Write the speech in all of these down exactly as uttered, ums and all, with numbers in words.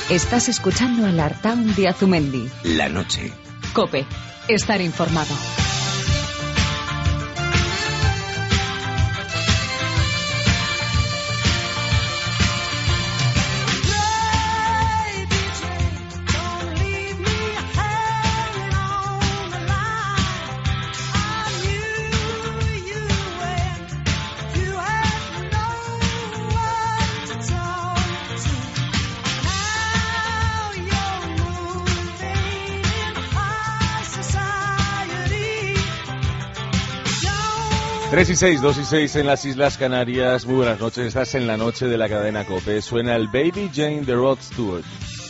Estás escuchando el Artaun de Azumendi. La noche. COPE. Estar informado. tres y seis, dos y seis en las Islas Canarias. Muy buenas noches, estás en la noche de la cadena COPE. Suena el Baby Jane de Rod Stewart.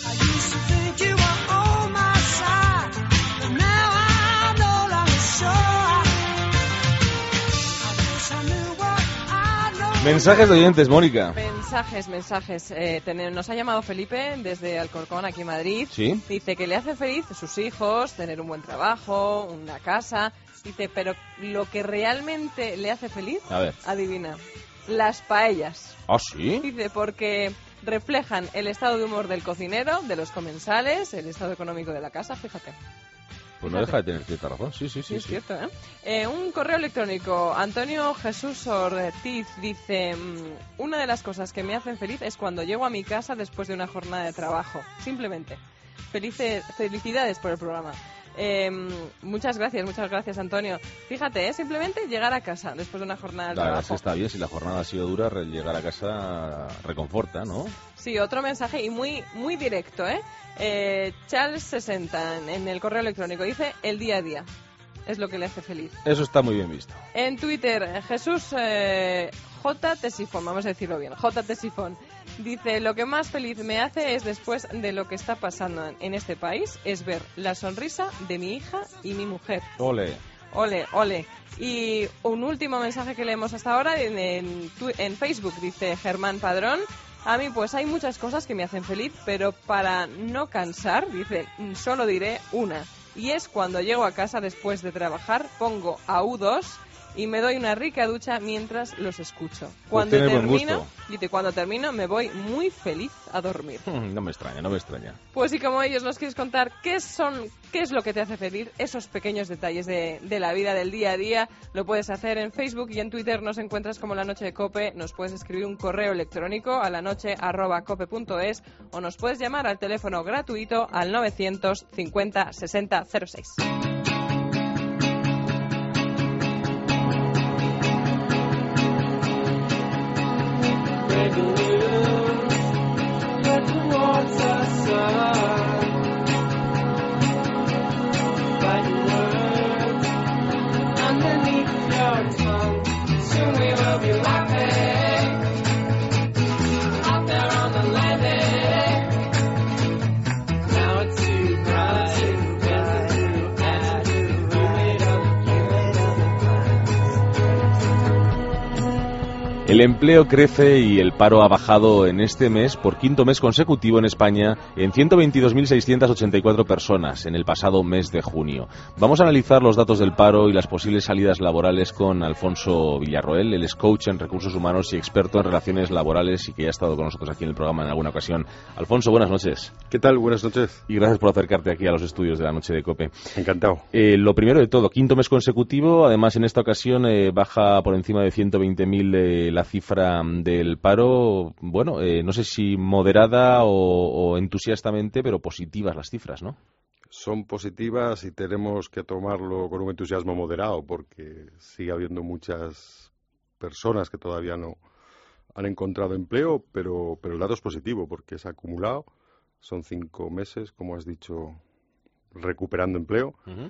Mensajes de oyentes, Mónica. Mensajes, mensajes. Eh, ten, nos ha llamado Felipe desde Alcorcón, aquí en Madrid. ¿Sí? Dice que le hace feliz sus hijos, tener un buen trabajo, una casa. Dice, pero lo que realmente le hace feliz, a ver, adivina, las paellas. ¿Ah, sí? Dice, porque reflejan el estado de humor del cocinero, de los comensales, el estado económico de la casa, fíjate. Pues no deja de tener cierta razón, sí, sí, sí. Sí, es sí. cierto, ¿eh? ¿eh? Un correo electrónico, Antonio Jesús Ortiz dice, una de las cosas que me hacen feliz es cuando llego a mi casa después de una jornada de trabajo, simplemente. Felices, felicidades por el programa. Eh, muchas gracias, muchas gracias, Antonio. Fíjate, ¿eh? Simplemente llegar a casa después de una jornada de la trabajo. verdad es que está bien, si la jornada ha sido dura, llegar a casa reconforta, ¿no? Sí, otro mensaje y muy muy directo, ¿eh? eh Charles sesenta en el correo electrónico dice el día a día. Es lo que le hace feliz. Eso está muy bien visto. En Twitter, Jesús eh, J. Tesifón, vamos a decirlo bien, J. Tesifón, dice, lo que más feliz me hace es después de lo que está pasando en este país, es ver la sonrisa de mi hija y mi mujer. Ole. Ole, ole. Y un último mensaje que leemos hasta ahora en, en, en Facebook, dice Germán Padrón. A mí pues hay muchas cosas que me hacen feliz, pero para no cansar, dice, solo diré una. Y es cuando llego a casa después de trabajar, pongo a U dos y me doy una rica ducha mientras los escucho. Cuando pues termino, dice, cuando termino me voy muy feliz a dormir. No me extraña, no me extraña. Pues y como ellos nos quieres contar qué son, qué es lo que te hace feliz, esos pequeños detalles de, de la vida, del día a día, lo puedes hacer en Facebook y en Twitter nos encuentras como La Noche de COPE, nos puedes escribir un correo electrónico a lanoche arroba cope punto es o nos puedes llamar al teléfono gratuito al novecientos cincuenta sesenta cero seis. El empleo crece y el paro ha bajado en este mes por quinto mes consecutivo en España en ciento veintidós mil seiscientas ochenta y cuatro personas en el pasado mes de junio. Vamos a analizar los datos del paro y las posibles salidas laborales con Alfonso Villarroel. Él es coach en recursos humanos y experto en relaciones laborales y que ya ha estado con nosotros aquí en el programa en alguna ocasión. Alfonso, buenas noches. ¿Qué tal? Buenas noches. Y gracias por acercarte aquí a los estudios de La Noche de COPE. Encantado. Eh, lo primero de todo, quinto mes consecutivo, además en esta ocasión eh, baja por encima de ciento veinte mil eh, la cifra del paro, bueno, eh, no sé si moderada o, o entusiastamente, pero positivas las cifras, ¿no? Son positivas y tenemos que tomarlo con un entusiasmo moderado porque sigue habiendo muchas personas que todavía no han encontrado empleo, pero, pero el dato es positivo porque es acumulado, son cinco meses, como has dicho, recuperando empleo. Uh-huh.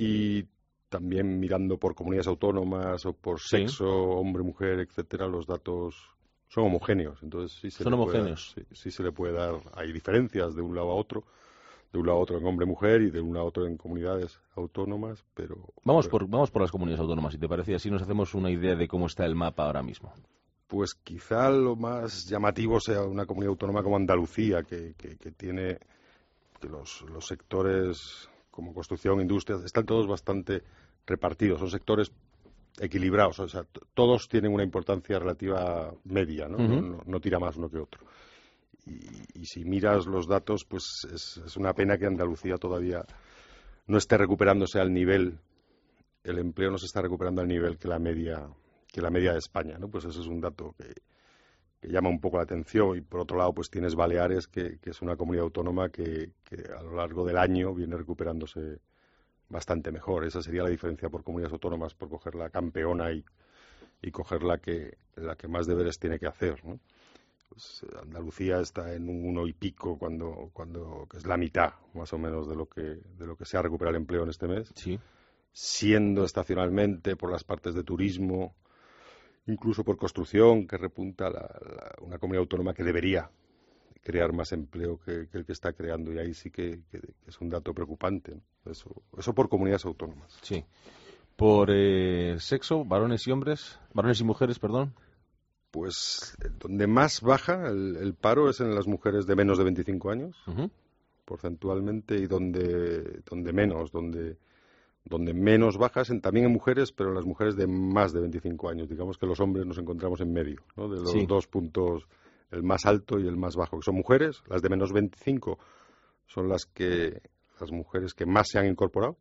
Y también mirando por comunidades autónomas o por sexo, sí. hombre, mujer, etcétera, los datos son homogéneos. Entonces sí se son le homogéneos. Puede dar, sí, sí se le puede dar. Hay diferencias de un lado a otro, de un lado a otro en hombre-mujer y de un lado a otro en comunidades autónomas, pero vamos pero, por vamos por las comunidades autónomas, si te parece, así nos hacemos una idea de cómo está el mapa ahora mismo. Pues quizá lo más llamativo sea una comunidad autónoma como Andalucía, que, que, que tiene que los, los sectores como construcción, industria, están todos bastante repartidos, son sectores equilibrados, o sea, t- todos tienen una importancia relativa media, ¿no? Uh-huh. no, no, no tira más uno que otro. y, y si miras los datos, pues es, es una pena que Andalucía todavía no esté recuperándose al nivel, el empleo no se está recuperando al nivel que la media, que la media de España, ¿no? Pues eso es un dato que, que llama un poco la atención. Y por otro lado, pues tienes Baleares, que, que es una comunidad autónoma que, que a lo largo del año viene recuperándose bastante mejor. Esa sería la diferencia por comunidades autónomas, por coger la campeona y, y coger la que, la que más deberes tiene que hacer, ¿no? Pues Andalucía está en un uno y pico, cuando, cuando que es la mitad, más o menos, de lo que, de lo que se ha recuperado el empleo en este mes. Sí. Siendo estacionalmente, por las partes de turismo, incluso por construcción, que repunta la, la, una comunidad autónoma que debería crear más empleo que, que el que está creando, y ahí sí que, que, que es un dato preocupante, ¿no? Eso, eso por comunidades autónomas. Sí. Por eh, sexo, varones y hombres, varones y mujeres, perdón. Pues donde más baja el, el paro es en las mujeres de menos de veinticinco años, uh-huh. porcentualmente, y donde, donde menos, donde, donde menos bajas en, también en mujeres, pero en las mujeres de más de veinticinco años. Digamos que los hombres nos encontramos en medio, ¿no? De los sí. dos puntos, el más alto y el más bajo, que son mujeres. Las de menos veinticinco son las que las mujeres que más se han incorporado,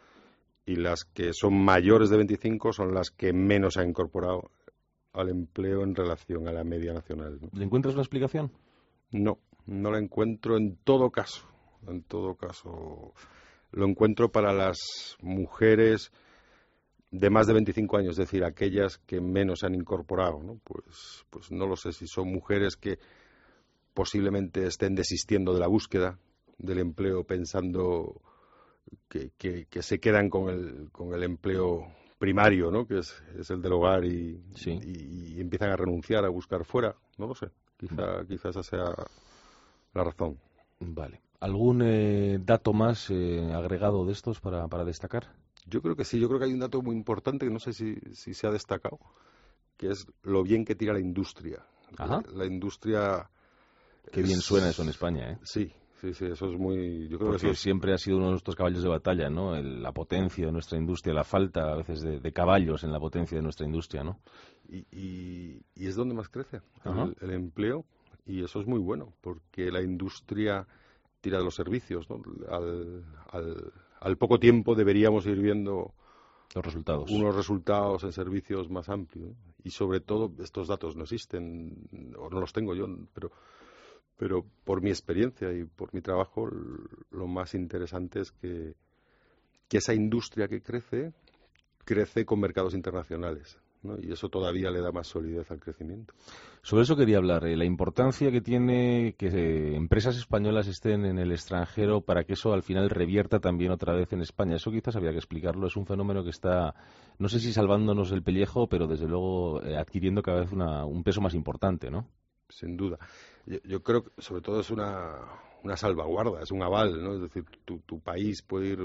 y las que son mayores de veinticinco son las que menos se han incorporado al empleo en relación a la media nacional, ¿no? ¿Le encuentras una explicación? No, no la encuentro en todo caso. En todo caso, lo encuentro para las mujeres de más de veinticinco años, es decir, aquellas que menos se han incorporado, ¿no? Pues, pues no lo sé si son mujeres que posiblemente estén desistiendo de la búsqueda del empleo, pensando que, que, que se quedan con el, con el empleo primario, ¿no? Que es, es el del hogar, y, sí. y, y empiezan a renunciar, a buscar fuera. No lo sé. Quizá, quizá esa sea la razón. Vale. ¿Algún eh, dato más eh, agregado de estos para, para destacar? Yo creo que sí. Yo creo que hay un dato muy importante que no sé si, si se ha destacado, que es lo bien que tira la industria. Ajá. La, la industria... Qué es... bien suena eso en España, ¿eh? Sí. Sí, sí, eso es muy... Yo creo Porque que eso siempre ha sido uno de nuestros caballos de batalla, ¿no? El, la potencia de nuestra industria, la falta a veces de, de caballos en la potencia de nuestra industria, ¿no? Y, y, y es donde más crece el, el empleo, y eso es muy bueno, porque la industria tira de los servicios, ¿no? Al, al, al poco tiempo deberíamos ir viendo los resultados. Unos resultados en servicios más amplios, ¿no? Y sobre todo, estos datos no existen, o no los tengo yo, pero... Pero por mi experiencia y por mi trabajo, lo más interesante es que, que esa industria que crece, crece con mercados internacionales, ¿no? Y eso todavía le da más solidez al crecimiento. Sobre eso quería hablar, eh, la importancia que tiene que eh, empresas españolas estén en el extranjero para que eso al final revierta también otra vez en España. Eso quizás había que explicarlo. Es un fenómeno que está, no sé si salvándonos el pellejo, pero desde luego eh, adquiriendo cada vez una, un peso más importante, ¿no? Sin duda. Yo, yo creo que sobre todo es una, una salvaguarda, es un aval, ¿no? Es decir, tu, tu país puede ir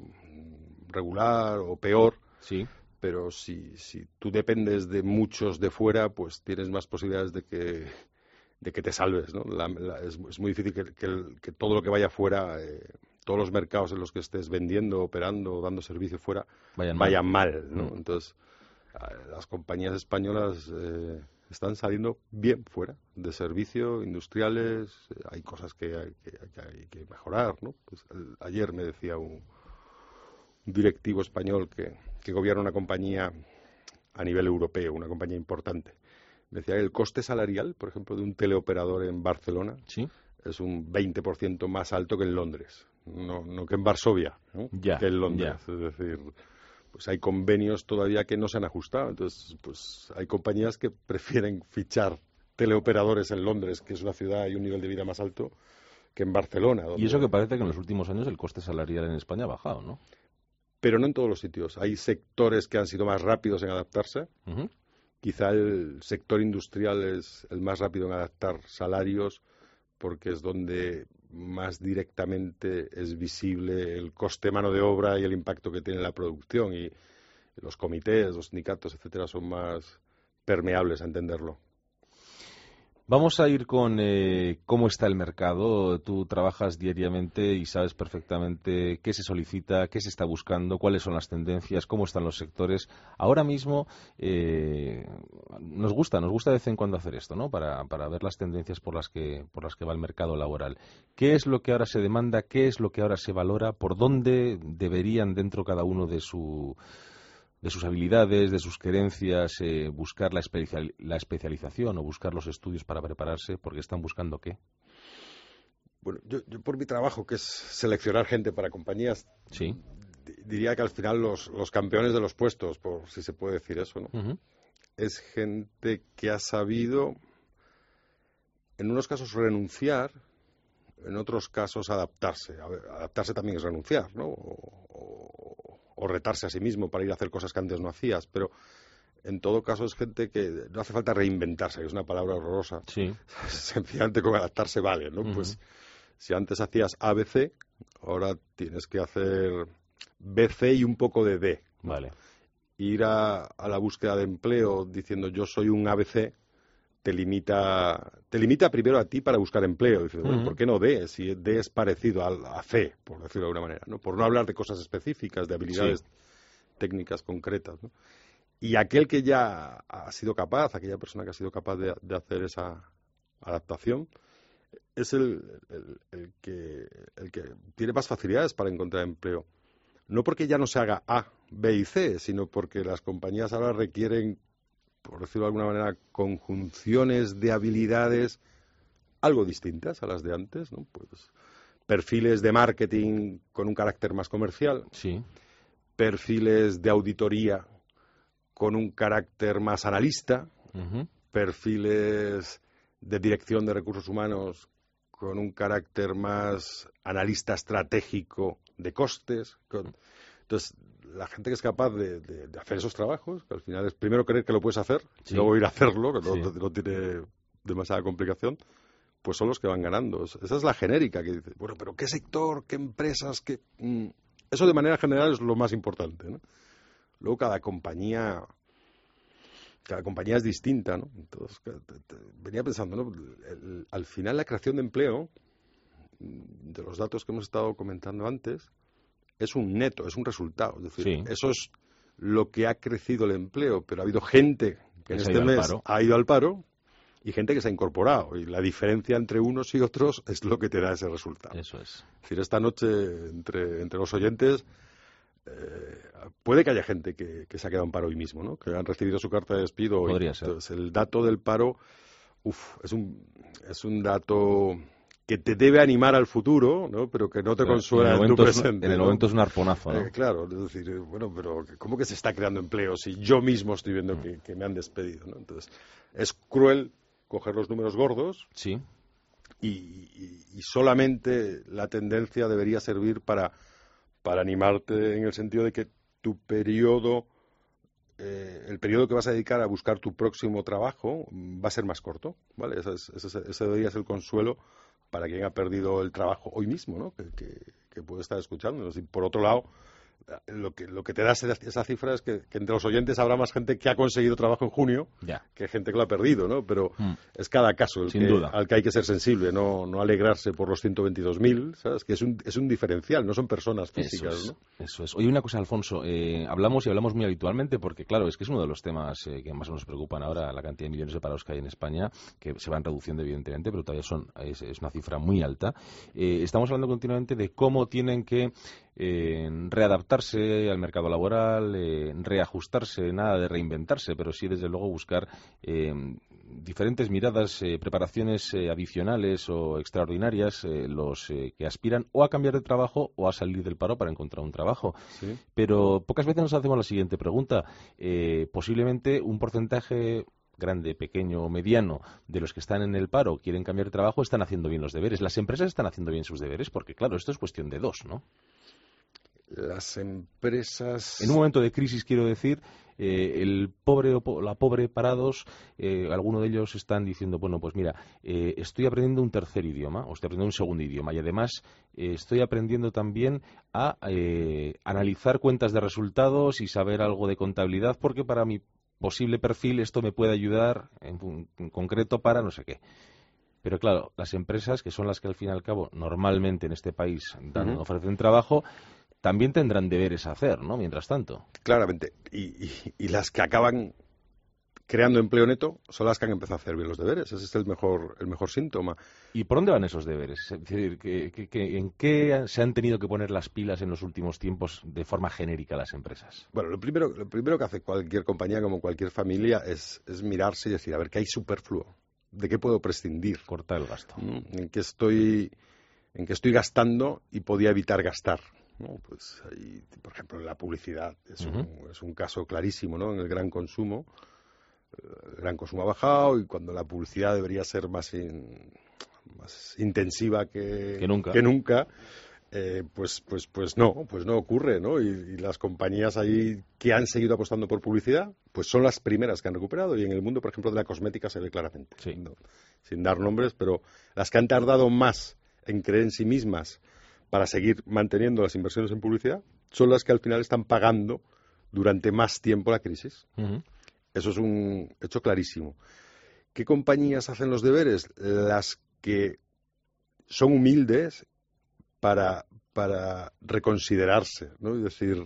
mm, regular o peor, sí. Pero si, si tú dependes de muchos de fuera, pues tienes más posibilidades de que, de que te salves, ¿no? La, la, es, es muy difícil que, que, el, que todo lo que vaya fuera, eh, todos los mercados en los que estés vendiendo, operando, dando servicio fuera, vayan, vayan mal, mal, ¿no? Mm. Entonces, las compañías españolas eh, están saliendo bien fuera de servicio, industriales. Eh, hay cosas que hay que, que, hay que mejorar, ¿no? Pues el, ayer me decía un, un directivo español que, que gobierna una compañía a nivel europeo, una compañía importante. Me decía que el coste salarial, por ejemplo, de un teleoperador en Barcelona, ¿sí?, es un veinte por ciento más alto que en Londres, no, no que en Varsovia, ¿no? Ya, que en Londres. Ya. Es decir, pues hay convenios todavía que no se han ajustado. Entonces, pues hay compañías que prefieren fichar teleoperadores en Londres, que es una ciudad y un nivel de vida más alto, que en Barcelona. Donde... Y eso que parece que en los últimos años el coste salarial en España ha bajado, ¿no? Pero no en todos los sitios. Hay sectores que han sido más rápidos en adaptarse. Uh-huh. Quizá el sector industrial es el más rápido en adaptar salarios, porque es donde más directamente es visible el coste de mano de obra y el impacto que tiene la producción, y los comités, los sindicatos, etcétera, son más permeables a entenderlo. Vamos a ir con eh, cómo está el mercado. Tú trabajas diariamente y sabes perfectamente qué se solicita, qué se está buscando, cuáles son las tendencias, cómo están los sectores. Ahora mismo eh, nos gusta, nos gusta de vez en cuando hacer esto, ¿no? Para, para ver las tendencias por las que por las que va el mercado laboral. ¿Qué es lo que ahora se demanda? ¿Qué es lo que ahora se valora? ¿Por dónde deberían dentro cada uno de su de sus habilidades, de sus querencias, eh, buscar la, especial, la especialización o buscar los estudios para prepararse? Porque están buscando ¿qué? Bueno, yo, yo por mi trabajo, que es seleccionar gente para compañías, sí. diría que al final los, los campeones de los puestos, por si se puede decir eso, ¿no? Uh-huh. Es gente que ha sabido, en unos casos, renunciar, en otros casos, adaptarse. A ver, adaptarse también es renunciar, ¿no? O, o, o retarse a sí mismo para ir a hacer cosas que antes no hacías, pero en todo caso es gente que no hace falta reinventarse, que es una palabra horrorosa. Sí. Sencillamente con adaptarse vale, ¿no? Uh-huh. Pues si antes hacías A B C, ahora tienes que hacer B C y un poco de D. Vale. Ir a, a la búsqueda de empleo diciendo yo soy un A B C te limita te limita primero a ti para buscar empleo. Dices, bueno, uh-huh. ¿por qué no D? Si D es parecido a, a C, por decirlo de alguna manera, ¿no? Por no hablar de cosas específicas, de habilidades sí. técnicas concretas, ¿no? Y aquel que ya ha sido capaz, aquella persona que ha sido capaz de, de hacer esa adaptación, es el, el, el, que, el que tiene más facilidades para encontrar empleo. No porque ya no se haga A, B y C, sino porque las compañías ahora requieren, por decirlo de alguna manera, conjunciones de habilidades algo distintas a las de antes, ¿no? Pues perfiles de marketing con un carácter más comercial, sí. perfiles de auditoría con un carácter más analista, uh-huh. perfiles de dirección de recursos humanos con un carácter más analista estratégico de costes. Con... Entonces, la gente que es capaz de, de, de hacer esos trabajos, que al final es primero creer que lo puedes hacer, sí. y luego ir a hacerlo, que no, sí. no tiene demasiada complicación, pues son los que van ganando. Esa es la genérica que dice, bueno, pero ¿qué sector, qué empresas, qué...? Mm, eso de manera general es lo más importante, ¿no? Luego cada compañía... Cada compañía es distinta, ¿no? Entonces, te, te, venía pensando, ¿no? El, el, al final la creación de empleo, de los datos que hemos estado comentando antes, es un neto, es un resultado. Es decir, sí. eso es lo que ha crecido el empleo, pero ha habido gente que en este mes ha ido al paro y gente que se ha incorporado. Y la diferencia entre unos y otros es lo que te da ese resultado. Eso es. Es decir, esta noche, entre, entre los oyentes... Eh, puede que haya gente que, que se ha quedado en paro hoy mismo, ¿no? Que han recibido su carta de despido hoy. Podría ser. Entonces, el dato del paro, uf, es un es un dato que te debe animar al futuro, ¿no? Pero que no te pero consuela en, en tu presente. En el ¿no? momento es un arponazo, ¿no? Eh, claro, es decir, bueno, pero ¿cómo que se está creando empleo si yo mismo estoy viendo mm. que, que me han despedido, ¿no? Entonces, es cruel coger los números gordos. Sí. Y, y, y solamente la tendencia debería servir para para animarte en el sentido de que tu periodo, eh, el periodo que vas a dedicar a buscar tu próximo trabajo va a ser más corto, ¿vale? Ese, es, ese, ese debería ser el consuelo para quien ha perdido el trabajo hoy mismo, ¿no? Que, que, que puede estar escuchando. Y por otro lado, lo que, lo que te da esa, esa cifra es que, que entre los oyentes habrá más gente que ha conseguido trabajo en junio ya. que gente que lo ha perdido, ¿no? Pero mm. es cada caso el Sin que, duda. al que hay que ser sensible, no, no alegrarse por los ciento veintidós mil, ¿sabes? Que es un, es un diferencial, no son personas físicas, eso es, ¿no? Eso es. Oye, una cosa, Alfonso, eh, hablamos y hablamos muy habitualmente porque, claro, es que es uno de los temas eh, que más nos preocupan ahora, la cantidad de millones de parados que hay en España, que se van reduciendo evidentemente, pero todavía son es, es una cifra muy alta. Eh, estamos hablando continuamente de cómo tienen que eh, readaptarse al mercado laboral, eh, reajustarse, nada de reinventarse, pero sí desde luego buscar eh, diferentes miradas, eh, preparaciones eh, adicionales o extraordinarias, eh, los eh, que aspiran o a cambiar de trabajo o a salir del paro para encontrar un trabajo. ¿Sí? Pero pocas veces nos hacemos la siguiente pregunta. Eh, posiblemente un porcentaje grande, pequeño o mediano de los que están en el paro quieren cambiar de trabajo, están haciendo bien los deberes. Las empresas están haciendo bien sus deberes porque, claro, esto es cuestión de dos, ¿no? Las empresas... En un momento de crisis, quiero decir, eh, el pobre o la pobre parados, eh, algunos de ellos están diciendo, bueno, pues mira, eh, estoy aprendiendo un tercer idioma, o estoy aprendiendo un segundo idioma, y además eh, estoy aprendiendo también a eh, analizar cuentas de resultados y saber algo de contabilidad, porque para mi posible perfil, esto me puede ayudar en, en concreto para no sé qué. Pero claro, las empresas, que son las que al fin y al cabo normalmente en este país dan, uh-huh. ofrecen trabajo, también tendrán deberes a hacer, ¿no? Mientras tanto. Claramente. Y, y, y las que acaban creando empleo neto son las que han empezado a hacer bien los deberes. Ese es el mejor, el mejor síntoma. ¿Y por dónde van esos deberes? Es decir, ¿que, que, que, ¿en qué se han tenido que poner las pilas en los últimos tiempos de forma genérica las empresas? Bueno, lo primero, lo primero que hace cualquier compañía, como cualquier familia, es, es mirarse y decir, a ver, ¿qué hay superfluo? ¿De qué puedo prescindir? Cortar el gasto. ¿En qué estoy, en qué estoy gastando y podía evitar gastar? ¿No? Pues ahí, por ejemplo, la publicidad es, uh-huh. un, es un caso clarísimo, ¿no? En el gran consumo. El gran consumo ha bajado y cuando la publicidad debería ser más, in, más intensiva que, que nunca, que nunca eh, pues, pues, pues no, pues no ocurre, ¿no? Y, y las compañías ahí que han seguido apostando por publicidad, pues son las primeras que han recuperado y en el mundo, por ejemplo, de la cosmética se ve claramente, sí. no, sin dar nombres, pero las que han tardado más en creer en sí mismas para seguir manteniendo las inversiones en publicidad son las que al final están pagando durante más tiempo la crisis. Uh-huh. Eso es un hecho clarísimo. ¿Qué compañías hacen los deberes? Las que son humildes para, para reconsiderarse, ¿no? Y decir,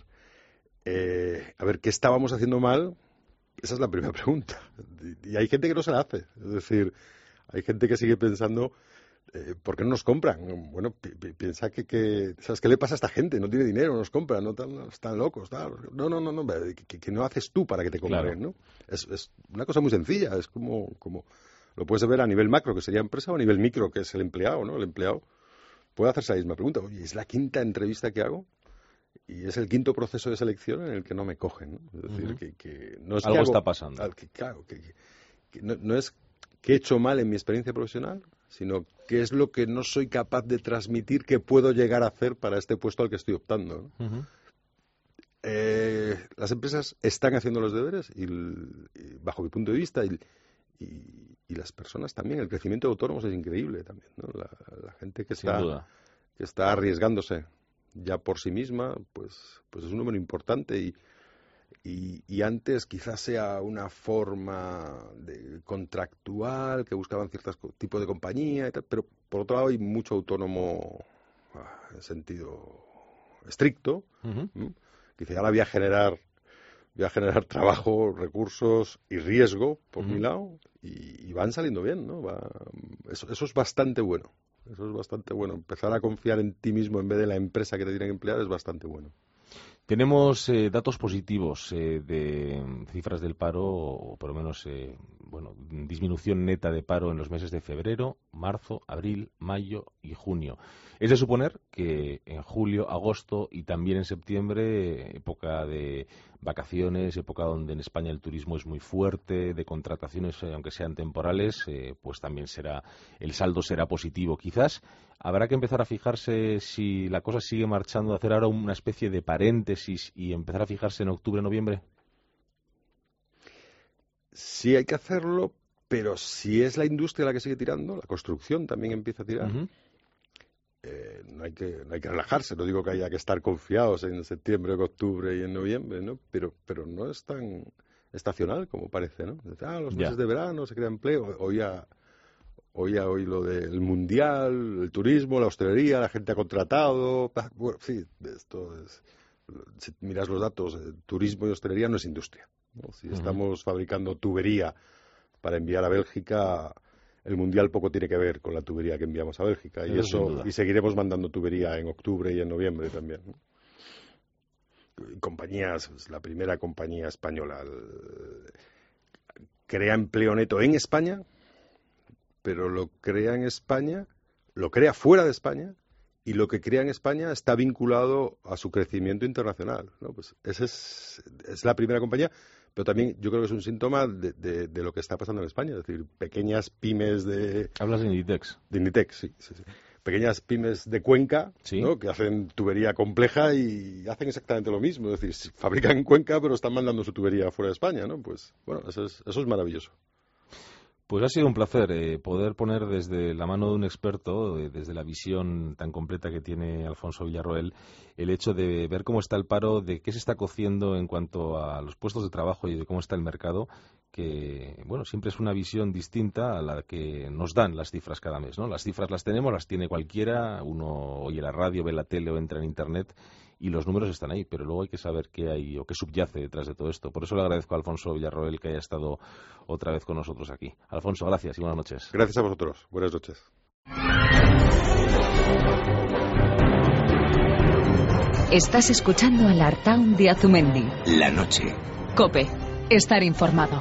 eh, a ver, ¿qué estábamos haciendo mal? Esa es la primera pregunta. Y hay gente que no se la hace. Es decir, hay gente que sigue pensando, eh, ¿por qué no nos compran? Bueno, pi- pi- piensa que, que, ¿sabes qué le pasa a esta gente? No tiene dinero, no nos compran, no están, están locos. Tal. No, no, no, no, que, que no haces tú para que te compren, claro. ¿no? Es, es una cosa muy sencilla, es como, como lo puedes ver a nivel macro, que sería empresa, o a nivel micro, que es el empleado, ¿no? El empleado puede hacerse la misma pregunta. Oye, es la quinta entrevista que hago y es el quinto proceso de selección en el que no me cogen, ¿no? Es decir, uh-huh. que, que no es algo que hago, está pasando. Que, claro, que, que, que no, no es que he hecho mal en mi experiencia profesional, sino que es lo que no soy capaz de transmitir que puedo llegar a hacer para este puesto al que estoy optando, ¿no? Uh-huh. Eh, las empresas están haciendo los deberes y, y bajo mi punto de vista y, y, y las personas también. El crecimiento de autónomos es increíble también, ¿no? La, la gente que está, que está arriesgándose ya por sí misma, pues, pues es un número importante y, y, y antes quizás sea una forma de contractual que buscaban ciertos tipos de compañía y tal, pero por otro lado hay mucho autónomo ah, en sentido estricto, uh-huh. ¿m? que dice, ahora voy a generar voy a generar trabajo, recursos y riesgo por uh-huh. mi lado y, y van saliendo bien, ¿no? Va, eso, eso es bastante bueno. Eso es bastante bueno. Empezar a confiar en ti mismo en vez de la empresa que te tiene que emplear es bastante bueno. Tenemos eh, datos positivos eh, de cifras del paro, o por lo menos eh, bueno, disminución neta de paro en los meses de febrero, marzo, abril, mayo y junio. Es de suponer que en julio, agosto y también en septiembre, época de vacaciones, época donde en España el turismo es muy fuerte, de contrataciones, eh, aunque sean temporales, eh, pues también será el saldo será positivo. Quizás habrá que empezar a fijarse si la cosa sigue marchando, hacer ahora una especie de paréntesis y empezar a fijarse en octubre, noviembre. Sí hay que hacerlo, pero si es la industria la que sigue tirando, la construcción también empieza a tirar. Uh-huh. Eh, no hay que no hay que relajarse, no digo que haya que estar confiados en septiembre, en octubre y en noviembre, ¿no? Pero pero no es tan estacional como parece, ¿no? Ah, los meses yeah. de verano se crea empleo, hoy ya hoy ya hoy lo del mundial, el turismo, la hostelería, la gente ha contratado, bueno, sí, esto es, si miras los datos, turismo y hostelería no es industria, ¿no? Si uh-huh. estamos fabricando tubería para enviar a Bélgica, el mundial poco tiene que ver con la tubería que enviamos a Bélgica y eso, eso y seguiremos mandando tubería en octubre y en noviembre también, ¿no? Compañías, la primera compañía española crea empleo neto en España, pero lo crea en España, lo crea fuera de España y lo que crea en España está vinculado a su crecimiento internacional, ¿no? Pues esa es, es la primera compañía. Pero también yo creo que es un síntoma de, de, de lo que está pasando en España. Es decir, pequeñas pymes de... Hablas de Inditex. De Inditex, sí. sí, sí. Pequeñas pymes de Cuenca, ¿sí? ¿no? Que hacen tubería compleja y hacen exactamente lo mismo. Es decir, fabrican en Cuenca, pero están mandando su tubería fuera de España, ¿no? Pues, bueno, eso es, eso es maravilloso. Pues ha sido un placer eh, poder poner desde la mano de un experto, eh, desde la visión tan completa que tiene Alfonso Villarroel, el hecho de ver cómo está el paro, de qué se está cociendo en cuanto a los puestos de trabajo y de cómo está el mercado, que, bueno, siempre es una visión distinta a la que nos dan las cifras cada mes, ¿no? Las cifras las tenemos, las tiene cualquiera, uno oye la radio, ve la tele o entra en Internet y los números están ahí, pero luego hay que saber qué hay o qué subyace detrás de todo esto. Por eso le agradezco a Alfonso Villarroel que haya estado otra vez con nosotros aquí. Alfonso, gracias y buenas noches. Gracias a vosotros. Buenas noches. Estás escuchando a Artaun de Azumendi. La noche. COPE. Estar informado.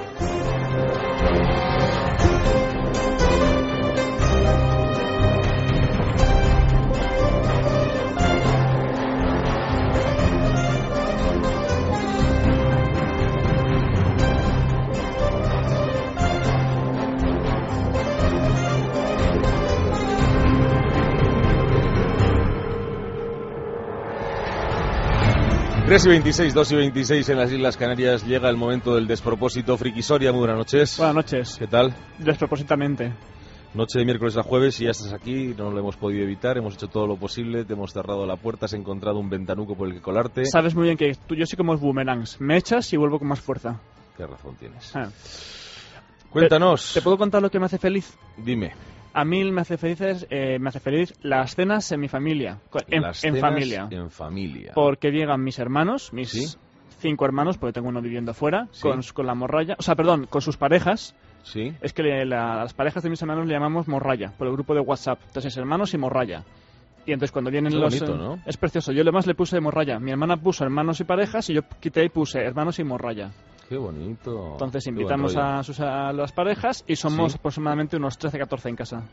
tres y veintiséis, dos y veintiséis en las Islas Canarias, llega el momento del despropósito. Friki Soria, muy buenas noches. Buenas noches. ¿Qué tal? Despropósitamente. Noche de miércoles a jueves y ya estás aquí, no lo hemos podido evitar, hemos hecho todo lo posible, te hemos cerrado la puerta, has encontrado un ventanuco por el que colarte. Sabes muy bien que tú, yo soy como los boomerangs, me echas y vuelvo con más fuerza. Qué razón tienes. Ah. Cuéntanos. ¿Te puedo contar lo que me hace feliz? Dime. A mí me hace feliz, eh, me hace feliz las cenas en mi familia, en, Las en cenas familia. En familia. Porque llegan mis hermanos, mis ¿Sí? cinco hermanos, porque tengo uno viviendo fuera, ¿Sí? con, con la morralla, o sea, perdón, con sus parejas. Sí. Es que le, la, a las parejas de mis hermanos le llamamos morralla, por el grupo de WhatsApp. Entonces, hermanos y morralla. Y entonces cuando vienen Qué los... bonito, eh, ¿no? Es precioso. Yo además le puse morralla. Mi hermana puso hermanos y parejas y yo quité y puse hermanos y morralla. Qué bonito. Entonces Qué buen invitamos rollo. a, sus, a las parejas y somos Sí. aproximadamente unos trece catorce en casa.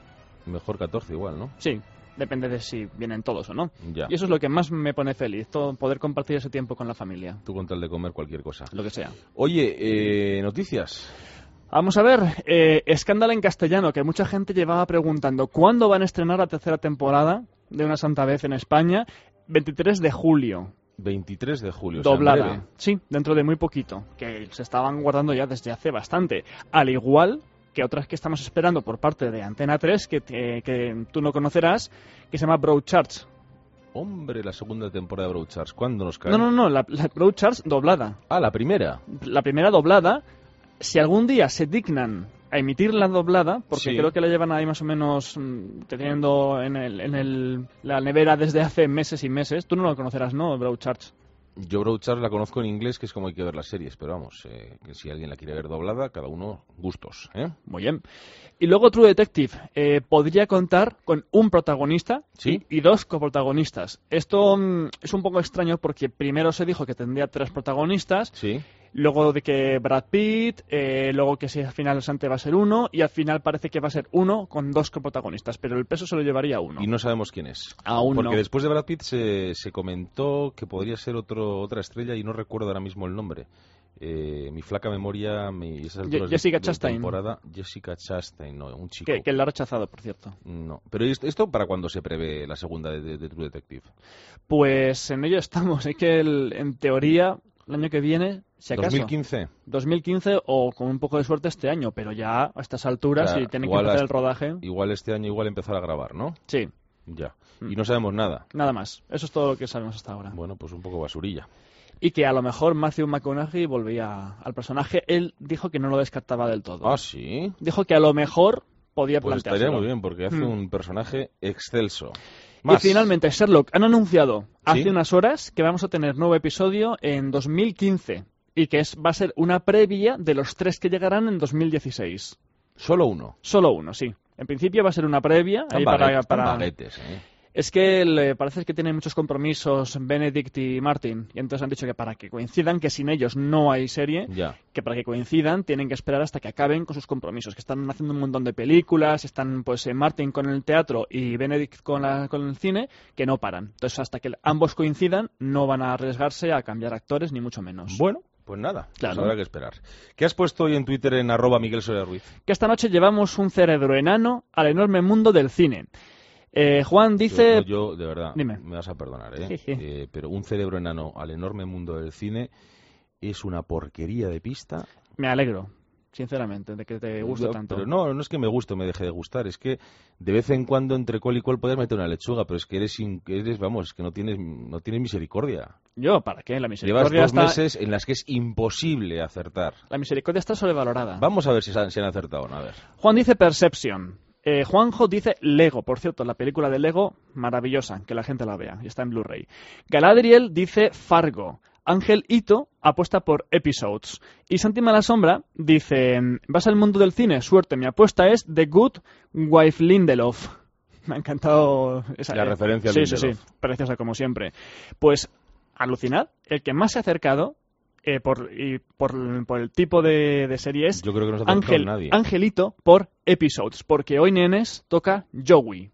Mejor catorce igual, ¿no? Sí, depende de si vienen todos o no. Ya. Y eso es lo que más me pone feliz, todo, poder compartir ese tiempo con la familia, Tú con tal de comer cualquier cosa. lo que sea. Oye, eh, noticias. Vamos a ver, eh, escándalo en castellano, que mucha gente llevaba preguntando ¿cuándo van a estrenar la tercera temporada de Una Santa Vez en España? veintitrés de julio. veintitrés de julio. o sea, en Doblada. breve. Sí, dentro de muy poquito, que se estaban guardando ya desde hace bastante. Al igual que otras que estamos esperando por parte de Antena tres, que, eh, que tú no conocerás, que se llama Broadchurch. Hombre, la segunda temporada de Broadchurch. ¿Cuándo nos cae? No, no, no, la, la Broadchurch doblada. Ah, la primera. La primera doblada, si algún día se dignan a emitir la doblada, porque Sí. creo que la llevan ahí más o menos mm, teniendo en, el, en el, la nevera desde hace meses y meses. Tú no lo conocerás, ¿no, Broadchurch? Yo Broadchurch la conozco en inglés, que es como hay que ver las series, pero vamos, eh, que si alguien la quiere ver doblada, cada uno gustos, ¿eh? Muy bien. Y luego True Detective eh, podría contar con un protagonista ¿Sí? y, y dos coprotagonistas. Esto mm, es un poco extraño porque primero se dijo que tendría tres protagonistas, Sí. luego de que Brad Pitt, eh, luego que si al final el Sante va a ser uno y al final parece que va a ser uno con dos coprotagonistas, pero el peso se lo llevaría uno. Y no sabemos quién es. Aún Porque no. después de Brad Pitt se, se comentó que podría ser otro, otra estrella y no recuerdo ahora mismo el nombre. Eh, mi flaca memoria, mi, esas alturas de- Jessica de Chastain. temporada, Jessica Chastain, no, un chico. Que, que la ha rechazado, por cierto. No. Pero esto, esto para cuándo se prevé la segunda de, de- de True Detective. Pues en ello estamos. Es que el- en teoría el año que viene, si acaso. ¿dos mil quince? dos mil quince o con un poco de suerte este año, pero ya a estas alturas, O sea, si tienen que igual empezar el hasta- rodaje. Igual este año igual empezar a grabar, ¿no? Sí, Ya. Mm. Y no sabemos nada. nada más. Eso es todo lo que sabemos hasta ahora. Bueno, pues un poco basurilla. Y que a lo mejor Matthew McConaughey volvía al personaje. Él dijo que no lo descartaba del todo. Ah, sí. Dijo que a lo mejor podía Pues planteárselo. estaría muy bien porque hace Mm. un personaje excelso. Y Más. finalmente, Sherlock, han anunciado hace ¿Sí? unas horas que vamos a tener nuevo episodio en dos mil quince y que es, va a ser una previa de los tres que llegarán en dos mil dieciséis. Solo uno. Solo uno, sí. En principio va a ser una previa. Están ahí para, baguetes, están para- baguetes, ¿eh? Es que le parece que tienen muchos compromisos Benedict y Martin, y entonces han dicho que para que coincidan, que sin ellos no hay serie, Ya. que para que coincidan tienen que esperar hasta que acaben con sus compromisos, que están haciendo un montón de películas, están pues eh, Martin con el teatro y Benedict con, la, con el cine, que no paran. Entonces hasta que ambos coincidan no van a arriesgarse a cambiar actores, ni mucho menos. Bueno, pues nada, Claro. pues habrá que esperar. ¿Qué has puesto hoy en Twitter en arroba Miguel Soler Ruiz? Que esta noche llevamos un cerebro enano al enorme mundo del cine. Eh, Juan dice... Yo, yo, de verdad, Dime. me vas a perdonar, ¿eh? Sí, sí. Eh, pero un cerebro enano al enorme mundo del cine es una porquería de pista. Me alegro. sinceramente, de que te guste Yo, tanto. Pero no, no es que me guste o me deje de gustar, es que de vez en cuando entre col y col puedes meter una lechuga, pero es que eres, sin, eres vamos, que no tienes, no tienes misericordia. Yo, ¿para qué? La Llevas misericordia dos está... meses en las que es imposible acertar. La misericordia está sobrevalorada. Vamos a ver si se han, si han acertado o no, a ver. Juan dice Perception. Eh, Juanjo dice Lego. Por cierto, la película de Lego, maravillosa, que la gente la vea. Y está en Blu-ray. Galadriel dice Fargo. Ángel Ito apuesta por Episodes. Y Santi Malasombra dice, ¿vas al mundo del cine? Suerte, mi apuesta es The Good Wife Lindelof. Me ha encantado esa La eh, referencia a sí, Lindelof. Sí, sí, preciosa como siempre. Pues, alucinad, el que más se ha acercado eh, por, y por, por el tipo de, de serie es Yo creo que no se ha acercado Ángel, nadie. Angelito por Episodes, porque hoy, nenes, toca Joey.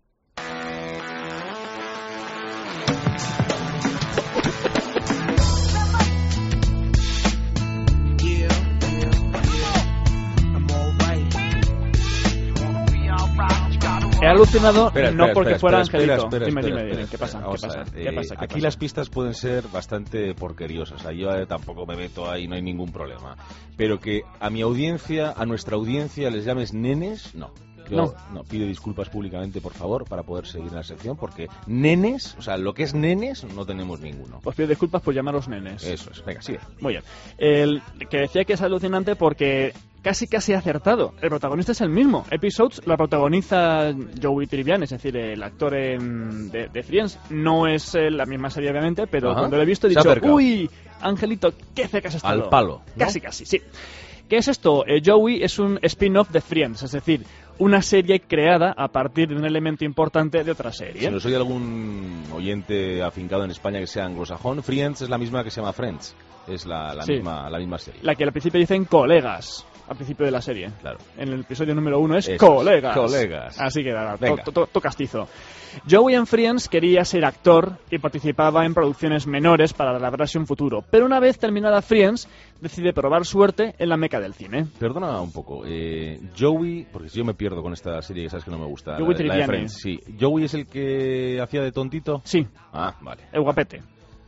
He alucinado Espera, no espera, porque espera, fuera espera, Angelito. espera, dime, espera, dime, espera, dime, ¿qué pasa? espera, ¿Qué vamos a pasa? ver, ¿Qué eh, pasa? ¿Qué Aquí pasa? las pistas pueden ser bastante porqueriosas. Ahí yo eh, tampoco me meto ahí, no hay ningún problema. Pero que a mi audiencia, a nuestra audiencia, les llames nenes, no. Yo No. no pido disculpas públicamente, por favor, para poder seguir en la sección, porque nenes, o sea, lo que es nenes, no tenemos ninguno. Os pido disculpas por llamaros nenes. Eso es, venga, sigue. Muy bien. El que decía que es alucinante porque casi casi ha acertado. El protagonista es el mismo. Episodes la protagoniza Joey Tribbiani, es decir, el actor en, de, de Friends. No es eh, la misma serie, obviamente, pero Ajá. cuando lo he visto he Se ha dicho, acercado. uy, Angelito, qué cerca has estado. Al palo, ¿no? Casi casi, sí. ¿Qué es esto? Eh, Joey es un spin-off de Friends, es decir, una serie creada a partir de un elemento importante de otra serie. Si nos oye algún oyente afincado en España que sea anglosajón, Friends es la misma que se llama Friends. Es la, la, Sí. misma, la misma serie. La que al principio dicen colegas, al principio de la serie. Claro. En el episodio número uno es Eso es, colegas. colegas. Así que nada, Venga. to, to, to castizo. Joey en Friends quería ser actor y participaba en producciones menores para labrarse un futuro. Pero una vez terminada Friends, decide probar suerte en la meca del cine. Perdona un poco, eh, Joey, porque si yo me pierdo con esta serie que sabes que no me gusta. Joey la, la de Tribbiani. Friends, sí. ¿Joey es el que hacía de tontito? Sí, Ah, vale. el guapete.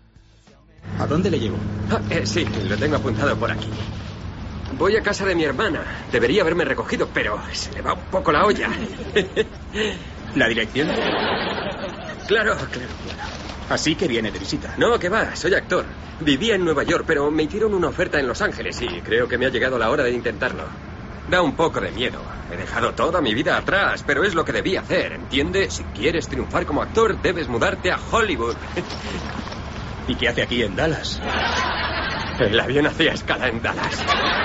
¿A dónde le llevo? Ah, eh, sí, lo tengo apuntado por aquí. Voy a casa de mi hermana. Debería haberme recogido, pero se le va un poco la olla. ¿La dirección? Claro, claro. Así que viene de visita. No, que va, soy actor. Vivía en Nueva York, pero me hicieron una oferta en Los Ángeles y creo que me ha llegado la hora de intentarlo. Da un poco de miedo. He dejado toda mi vida atrás, pero es lo que debía hacer, ¿entiendes? Si quieres triunfar como actor, debes mudarte a Hollywood. ¿Y qué hace aquí en Dallas? El avión hacía escala en Dallas.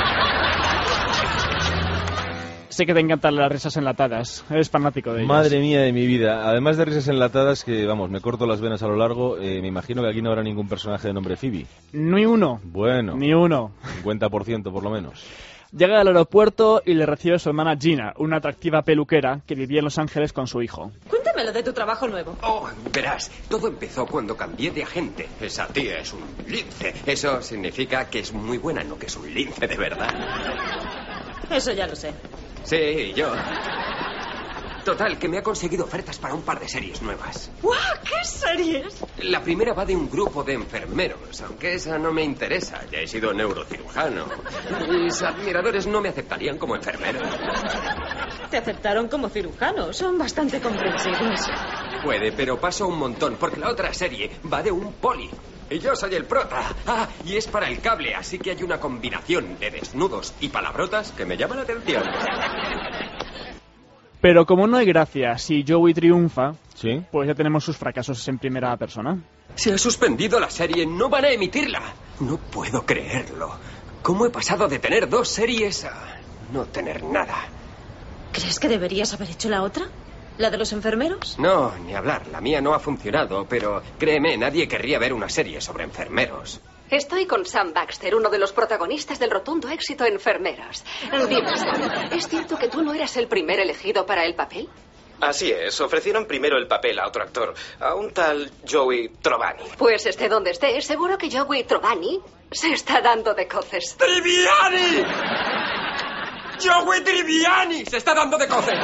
Sé que te encantan las risas enlatadas. Eres fanático de ellas. Madre mía de mi vida. Además de risas enlatadas, que vamos, me corto las venas a lo largo, eh, me imagino que aquí no habrá ningún personaje de nombre Phoebe. Ni uno. Bueno, Ni uno. cincuenta por ciento por lo menos. Llega al aeropuerto y le recibe su hermana Gina, una atractiva peluquera que vivía en Los Ángeles con su hijo. Cuéntamelo de tu trabajo nuevo. Oh, verás, todo empezó cuando cambié de agente. Esa tía es un lince. Eso significa que es muy buena, no que es un lince de verdad. Eso ya lo sé. Sí, yo. Total, que me ha conseguido ofertas para un par de series nuevas. ¡Guau! ¿Qué series? La primera va de un grupo de enfermeros, aunque esa no me interesa. Ya he sido neurocirujano. Mis admiradores no me aceptarían como enfermero. Te aceptaron como cirujano. Son bastante comprensivos. Puede, pero paso un montón, porque la otra serie va de un poli. Y yo soy el prota. Ah, y es para el cable, así que hay una combinación de desnudos y palabrotas que me llama la atención. Pero como no hay gracia si Joey triunfa, ¿Sí? pues ya tenemos sus fracasos en primera persona. Se ha suspendido la serie, no van a emitirla. No puedo creerlo. ¿Cómo he pasado de tener dos series a no tener nada? ¿Crees que deberías haber hecho la otra? ¿La de los enfermeros? No, ni hablar. La mía no ha funcionado, pero créeme, nadie querría ver una serie sobre enfermeros. Estoy con Sam Baxter, uno de los protagonistas del rotundo éxito Enfermeros. Dime, Sam, ¿es cierto que tú no eras el primer elegido para el papel? Así es, ofrecieron primero el papel a otro actor, a un tal Joey Tribbiani. Pues esté donde esté, seguro que Joey Tribbiani se está dando de coces. ¡Tribbiani! ¡Joey Tribbiani! ¡Se está dando de coces!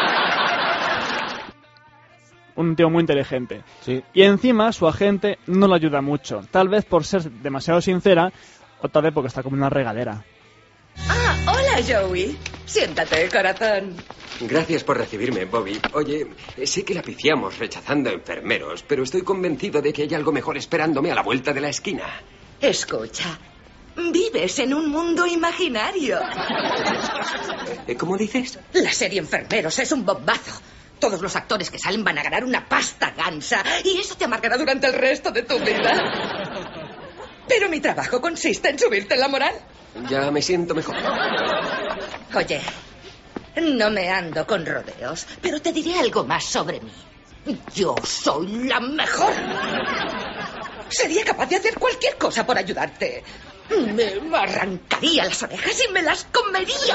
Un tío muy inteligente. Sí. Y encima su agente no le ayuda mucho. Tal vez por ser demasiado sincera o tal vez porque está como una regadera. Ah, hola, Joey. Siéntate, corazón. Gracias por recibirme, Bobby. Oye, sé que la piciamos rechazando enfermeros, pero estoy convencido de que hay algo mejor esperándome a la vuelta de la esquina. Escucha, vives en un mundo imaginario. ¿Cómo dices? La serie Enfermeros es un bombazo. Todos los actores que salen van a ganar una pasta gansa y eso te amargará durante el resto de tu vida. Pero mi trabajo consiste en subirte la moral. Ya me siento mejor. Oye, no me ando con rodeos, pero te diré algo más sobre mí. Yo soy la mejor. Sería capaz de hacer cualquier cosa por ayudarte. Me arrancaría las orejas y me las comería.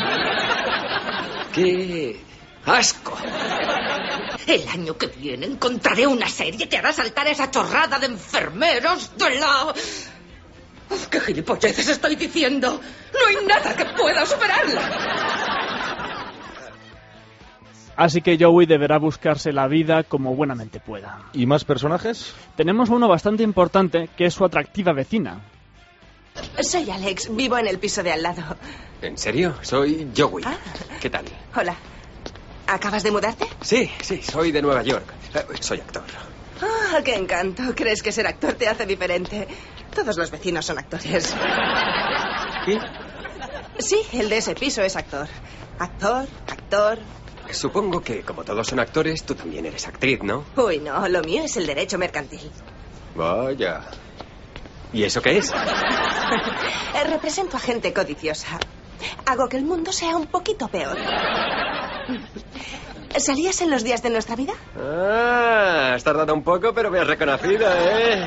¡Qué asco! El año que viene encontraré una serie que hará saltar esa chorrada de enfermeros de la... Uf, ¡qué gilipolleces estoy diciendo! ¡No hay nada que pueda superarla! Así que Joey deberá buscarse la vida como buenamente pueda. ¿Y más personajes? Tenemos uno bastante importante, que es su atractiva vecina. Soy Alex, vivo en el piso de al lado. ¿En serio? Soy Joey. Ah. ¿Qué tal? Hola. ¿Acabas de mudarte? Sí, sí, soy de Nueva York. Soy actor. ¡Ah, qué encanto! ¿Crees que ser actor te hace diferente? Todos los vecinos son actores. ¿Qué? Sí, el de ese piso es actor. Actor, actor... Supongo que, como todos son actores, tú también eres actriz, ¿no? Uy, no, lo mío es el derecho mercantil. Vaya. ¿Y eso qué es? Represento a gente codiciosa. Hago que el mundo sea un poquito peor. ¿Salías en los días de nuestra vida? Ah, has tardado un poco, pero me has reconocido, ¿eh?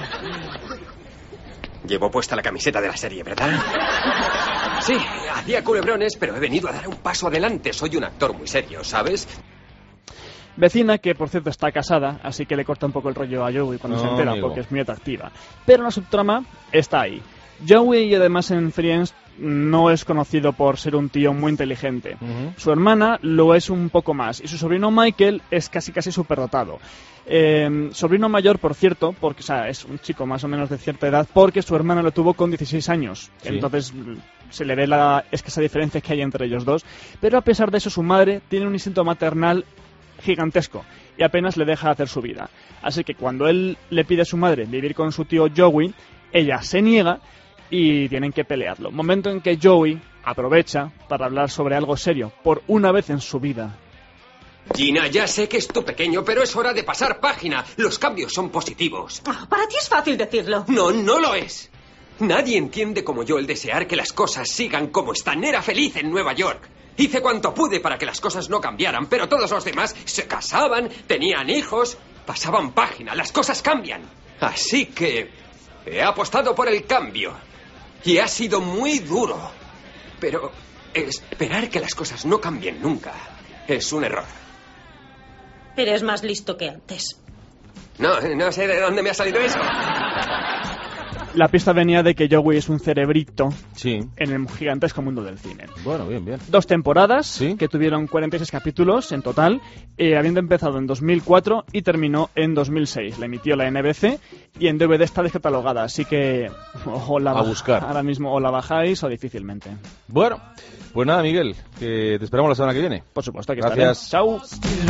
Llevo puesta la camiseta de la serie, ¿verdad? Sí, hacía culebrones, pero he venido a dar un paso adelante. Soy un actor muy serio, ¿sabes? Vecina que, por cierto, está casada, así que le corta un poco el rollo a Joey cuando No, se entera, amigo. porque es muy atractiva. Pero la subtrama está ahí. Joey, y además en Friends, no es conocido por ser un tío muy inteligente. Uh-huh. Su hermana lo es un poco más, y su sobrino Michael es casi casi superdotado. Eh, sobrino mayor, por cierto, porque o sea, es un chico más o menos de cierta edad, porque su hermana lo tuvo con dieciséis años. Sí. Entonces se le ve la escasa diferencia que hay entre ellos dos. Pero a pesar de eso, su madre tiene un instinto maternal gigantesco y apenas le deja hacer su vida. Así que cuando él le pide a su madre vivir con su tío Joey, ella se niega y tienen que pelearlo. Momento en que Joey aprovecha para hablar sobre algo serio por una vez en su vida. Gina, ya sé que es tu pequeño, pero es hora de pasar página. Los cambios son positivos. Oh, para ti es fácil decirlo. No, no lo es. Nadie entiende como yo el desear que las cosas sigan como están. Era feliz en Nueva York. Hice cuanto pude para que las cosas no cambiaran, pero todos los demás se casaban, tenían hijos, pasaban página. Las cosas cambian. Así que he apostado por el cambio. Y ha sido muy duro. Pero esperar que las cosas no cambien nunca es un error. Eres más listo que antes. No, no sé de dónde me ha salido eso. La pista venía de que Joey es un cerebrito Sí. en el gigantesco mundo del cine. Bueno, bien, bien. Dos temporadas Sí. que tuvieron cuarenta y seis capítulos en total, eh, habiendo empezado en dos mil cuatro y terminó en dos mil seis. La emitió la N B C y en D V D está descatalogada, así que o la A buscar. ahora mismo o la bajáis o difícilmente. Bueno, pues nada, Miguel, que te esperamos la semana que viene. Por supuesto que Gracias. estaré. Chao.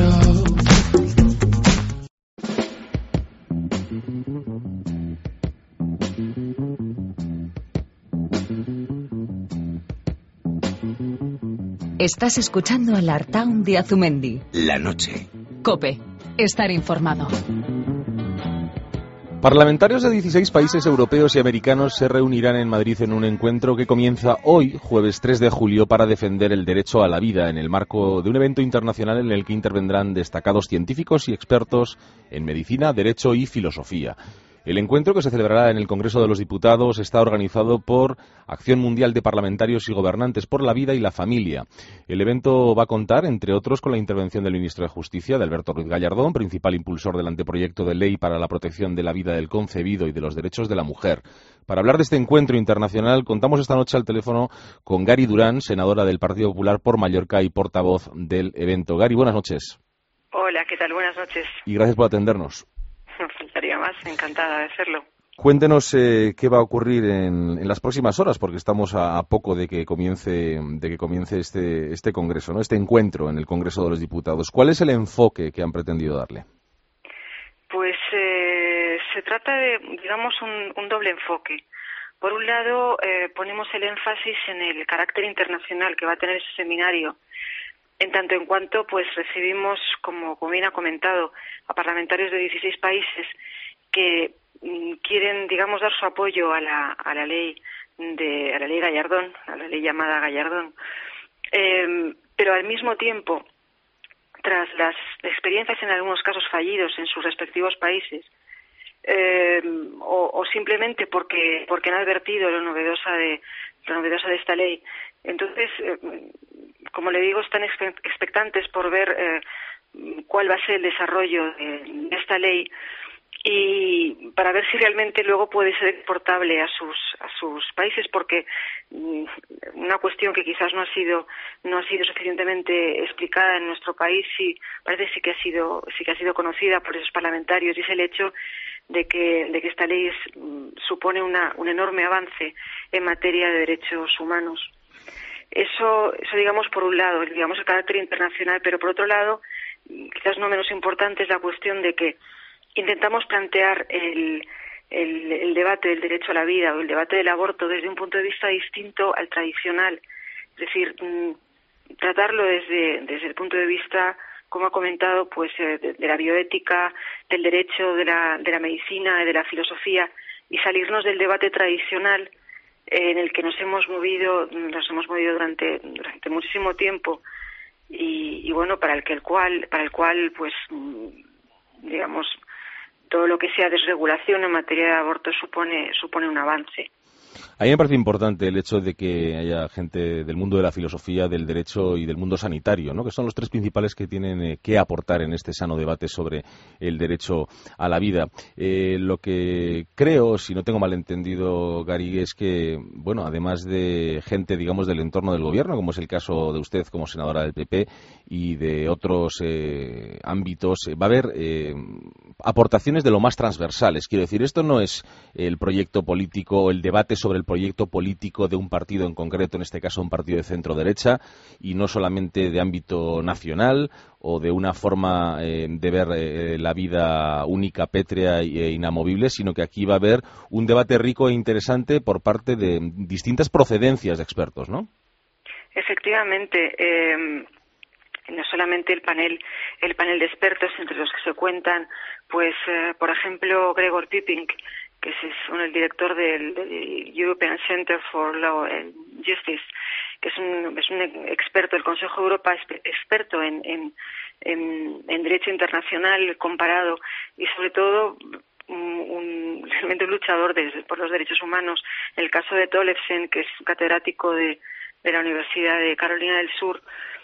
Estás escuchando a Lartaun de Azumendi. La noche. COPE. Estar informado. Parlamentarios de dieciséis países europeos y americanos se reunirán en Madrid en un encuentro que comienza hoy, jueves tres de julio, para defender el derecho a la vida en el marco de un evento internacional en el que intervendrán destacados científicos y expertos en medicina, derecho y filosofía. El encuentro, que se celebrará en el Congreso de los Diputados, está organizado por Acción Mundial de Parlamentarios y Gobernantes por la Vida y la Familia. El evento va a contar, entre otros, con la intervención del ministro de Justicia, de Alberto Ruiz Gallardón, principal impulsor del anteproyecto de ley para la protección de la vida del concebido y de los derechos de la mujer. Para hablar de este encuentro internacional, contamos esta noche al teléfono con Gary Durán, senadora del Partido Popular por Mallorca y portavoz del evento. Gary, buenas noches. Hola, ¿qué tal? Buenas noches. Y gracias por atendernos. No faltaría más, encantada de hacerlo. Cuéntenos eh, qué va a ocurrir en, en las próximas horas, porque estamos a, a poco de que comience, de que comience este, este congreso, ¿no? Este encuentro en el Congreso de los Diputados. ¿Cuál es el enfoque que han pretendido darle? Pues eh, se trata de, digamos, un, un doble enfoque. Por un lado, eh, ponemos el énfasis en el carácter internacional que va a tener ese seminario, en tanto en cuanto pues recibimos, como, como bien ha comentado, a parlamentarios de dieciséis países que mm, quieren, digamos, dar su apoyo a la, a la ley de a la ley Gallardón, a la ley llamada Gallardón, eh, pero al mismo tiempo, tras las experiencias en algunos casos fallidos en sus respectivos países, eh, o, o simplemente porque porque han advertido lo novedosa de lo novedosa de esta ley, entonces, eh, como le digo, están expectantes por ver eh, cuál va a ser el desarrollo de, de esta ley, y para ver si realmente luego puede ser exportable a sus a sus países, porque mm, una cuestión que quizás no ha sido no ha sido suficientemente explicada en nuestro país, sí parece sí que ha sido sí que ha sido conocida por esos parlamentarios, y es el hecho de que de que esta ley es, mm, supone una un enorme avance en materia de derechos humanos. Eso eso digamos por un lado, digamos el carácter internacional, pero por otro lado, quizás no menos importante, es la cuestión de que intentamos plantear el, el, el debate del derecho a la vida o el debate del aborto desde un punto de vista distinto al tradicional. Es decir, mmm, tratarlo desde, desde el punto de vista, como ha comentado, pues eh, de, de la bioética, del derecho, de la, de la medicina, de la filosofía, y salirnos del debate tradicional eh, en el que nos hemos movido, nos hemos movido durante, durante muchísimo tiempo, y, y bueno, para el que el cual, para el cual, pues, mmm, digamos, todo lo que sea desregulación en materia de aborto supone supone un avance. A mí me parece importante el hecho de que haya gente del mundo de la filosofía, del derecho y del mundo sanitario, ¿no? Que son los tres principales que tienen eh, que aportar en este sano debate sobre el derecho a la vida. Eh, lo que creo, si no tengo malentendido, Gary, es que, bueno, además de gente, digamos, del entorno del gobierno, como es el caso de usted como senadora del P P, y de otros eh, ámbitos, eh, va a haber eh, aportaciones de lo más transversales. Quiero decir, esto no es el proyecto político o el debate sobre el proyecto político de un partido en concreto, en este caso un partido de centro-derecha, y no solamente de ámbito nacional o de una forma eh, de ver eh, la vida única, pétrea e inamovible, sino que aquí va a haber un debate rico e interesante por parte de distintas procedencias de expertos, ¿no? Efectivamente. Eh... no solamente el panel el panel de expertos, entre los que se cuentan, pues, eh, por ejemplo, Gregor Pipink, que es, es un, el director del, del European Center for Law and Justice, que es un, es un experto del Consejo de Europa, experto en, en, en, en derecho internacional comparado, y sobre todo un, un, realmente un luchador de, por los derechos humanos. En el caso de Tollefsen, que es catedrático de, de la Universidad de Carolina del Sur,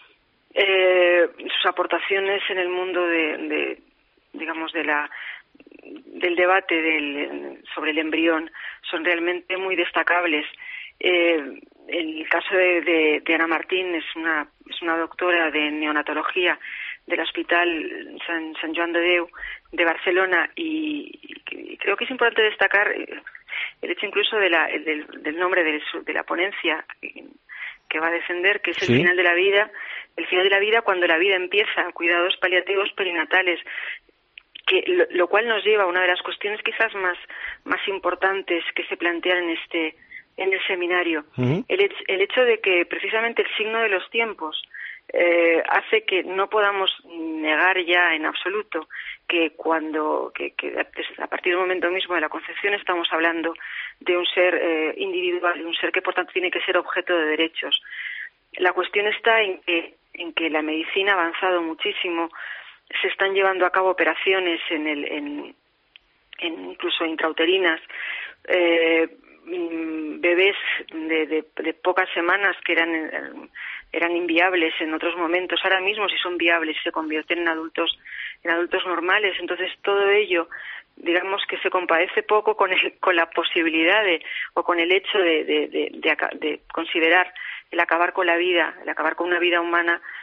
eh, sus aportaciones en el mundo de, de digamos, de la del debate del, sobre el embrión son realmente muy destacables. Eh, el caso de, de, de Ana Martín es una es una doctora de neonatología del Hospital San, San Joan de Déu de Barcelona, y, y creo que es importante destacar el hecho incluso de la, del, del nombre de, su, de la ponencia que va a defender, que es el ¿Sí? final de la vida, el final de la vida cuando la vida empieza, cuidados paliativos perinatales, que lo, lo cual nos lleva a una de las cuestiones quizás más más importantes que se plantean en este en el seminario, uh-huh. el, el hecho de que precisamente el signo de los tiempos eh, hace que no podamos negar ya en absoluto que cuando que, que a partir del momento mismo de la concepción estamos hablando de un ser eh, individual, de un ser que por tanto tiene que ser objeto de derechos. La cuestión está en que en que la medicina ha avanzado muchísimo. Se están llevando a cabo operaciones en el en, en incluso intrauterinas, eh, bebés de, de, de pocas semanas que eran eran inviables en otros momentos, ahora mismo sí son viables y se convierten en adultos en adultos normales. Entonces todo ello, digamos que se compadece poco con el, con la posibilidad de o con el hecho de, de, de, de, de considerar el acabar con la vida, el acabar con una vida humana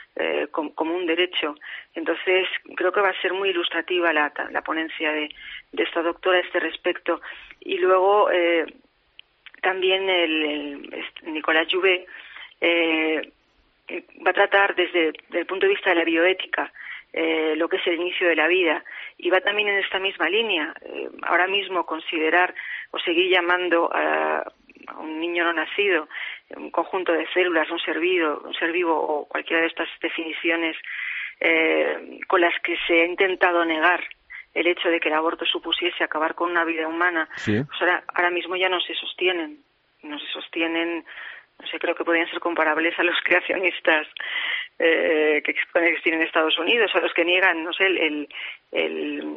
eh, como, como un derecho. Entonces, creo que va a ser muy ilustrativa la, la ponencia de, de esta doctora a este respecto. Y luego, eh, también el, el Nicolas Jouvet eh, va a tratar desde, desde el punto de vista de la bioética eh, lo que es el inicio de la vida, y va también en esta misma línea. Eh, ahora mismo considerar o seguir llamando a, a un niño no nacido un conjunto de células, un ser vivo, un ser vivo o cualquiera de estas definiciones eh, con las que se ha intentado negar el hecho de que el aborto supusiese acabar con una vida humana, sí. Pues ahora, ahora mismo ya no se sostienen, no se sostienen, no sé, creo que podrían ser comparables a los creacionistas eh, que pueden existir en Estados Unidos, a los que niegan, no sé, el, el, el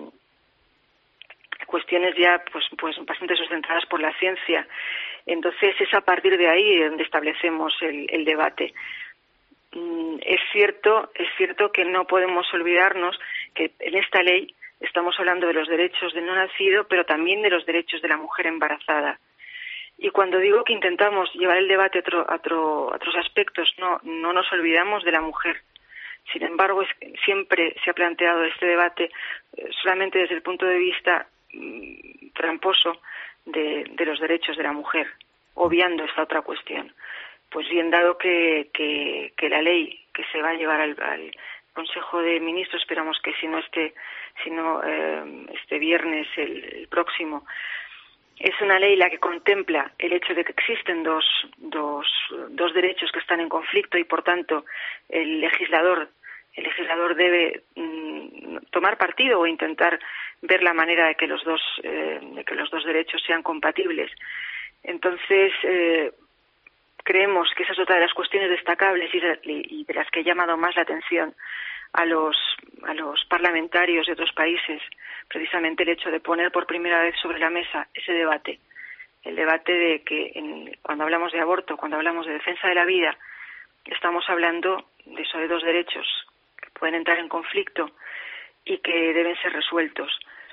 cuestiones ya pues pues bastante sustentadas por la ciencia. Entonces es a partir de ahí donde establecemos el, el debate. Mm, es cierto, es cierto que no podemos olvidarnos que en esta ley estamos hablando de los derechos del no nacido, pero también de los derechos de la mujer embarazada. Y cuando digo que intentamos llevar el debate a, otro, a, otro, a otros aspectos, no, no nos olvidamos de la mujer. Sin embargo, es, siempre se ha planteado este debate eh, solamente desde el punto de vista mm, tramposo de, de los derechos de la mujer, obviando esta otra cuestión. Pues bien, dado que, que, que la ley que se va a llevar al, al Consejo de Ministros, esperamos que si no este, si no, eh, este viernes, el, el próximo, es una ley la que contempla el hecho de que existen dos, dos, dos derechos que están en conflicto y, por tanto, el legislador, el legislador debe mm, tomar partido o intentar ver la manera de que los dos, eh, de que los dos derechos sean compatibles. Entonces, eh, creemos que esa es otra de las cuestiones destacables y de, y de las que ha llamado más la atención a los, a los parlamentarios de otros países, precisamente el hecho de poner por primera vez sobre la mesa ese debate, el debate de que en, cuando hablamos de aborto, cuando hablamos de defensa de la vida, estamos hablando de eso, de dos derechos que pueden entrar en conflicto y que deben ser resueltos.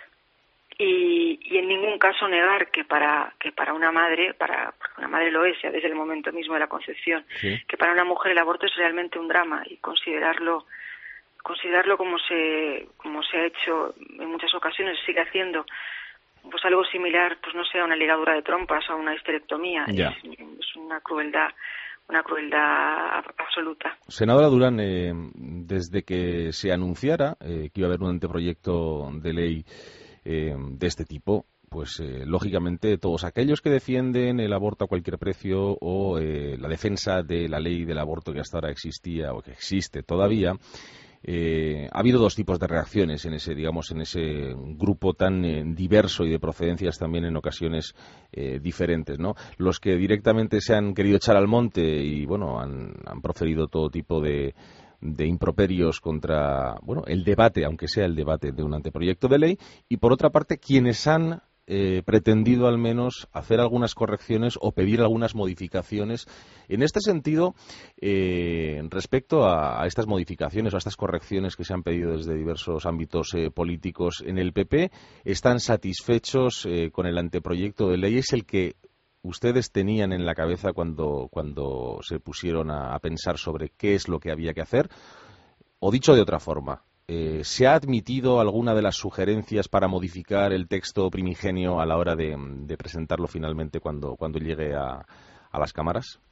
Y, y en ningún caso negar que para que para una madre, para porque una madre lo es ya desde el momento mismo de la concepción, sí. Que para una mujer el aborto es realmente un drama y considerarlo considerarlo como se como se ha hecho en muchas ocasiones, sigue haciendo pues algo similar, pues no sé, a una ligadura de trompas o a una histerectomía. Es, es una crueldad una crueldad absoluta. Senadora Durán, eh, desde que se anunciara eh, que iba a haber un anteproyecto de ley eh, de este tipo, pues eh, lógicamente todos aquellos que defienden el aborto a cualquier precio o eh, la defensa de la ley del aborto que hasta ahora existía o que existe todavía, Eh, ha habido dos tipos de reacciones en ese, digamos, en ese grupo tan eh, diverso y de procedencias también en ocasiones eh, diferentes, ¿no? Los que directamente se han querido echar al monte y, bueno, han, han proferido todo tipo de, de improperios contra, bueno, el debate, aunque sea el debate de un anteproyecto de ley, y por otra parte quienes han Eh, pretendido al menos hacer algunas correcciones o pedir algunas modificaciones. En este sentido, eh, respecto a, a estas modificaciones o a estas correcciones que se han pedido desde diversos ámbitos eh, políticos en el P P, ¿están satisfechos eh, con el anteproyecto de ley? ¿Es el que ustedes tenían en la cabeza cuando, cuando se pusieron a, a pensar sobre qué es lo que había que hacer? O dicho de otra forma, Eh, ¿se ha admitido alguna de las sugerencias para modificar el texto primigenio a la hora de, de presentarlo finalmente cuando, cuando llegue a, a las cámaras?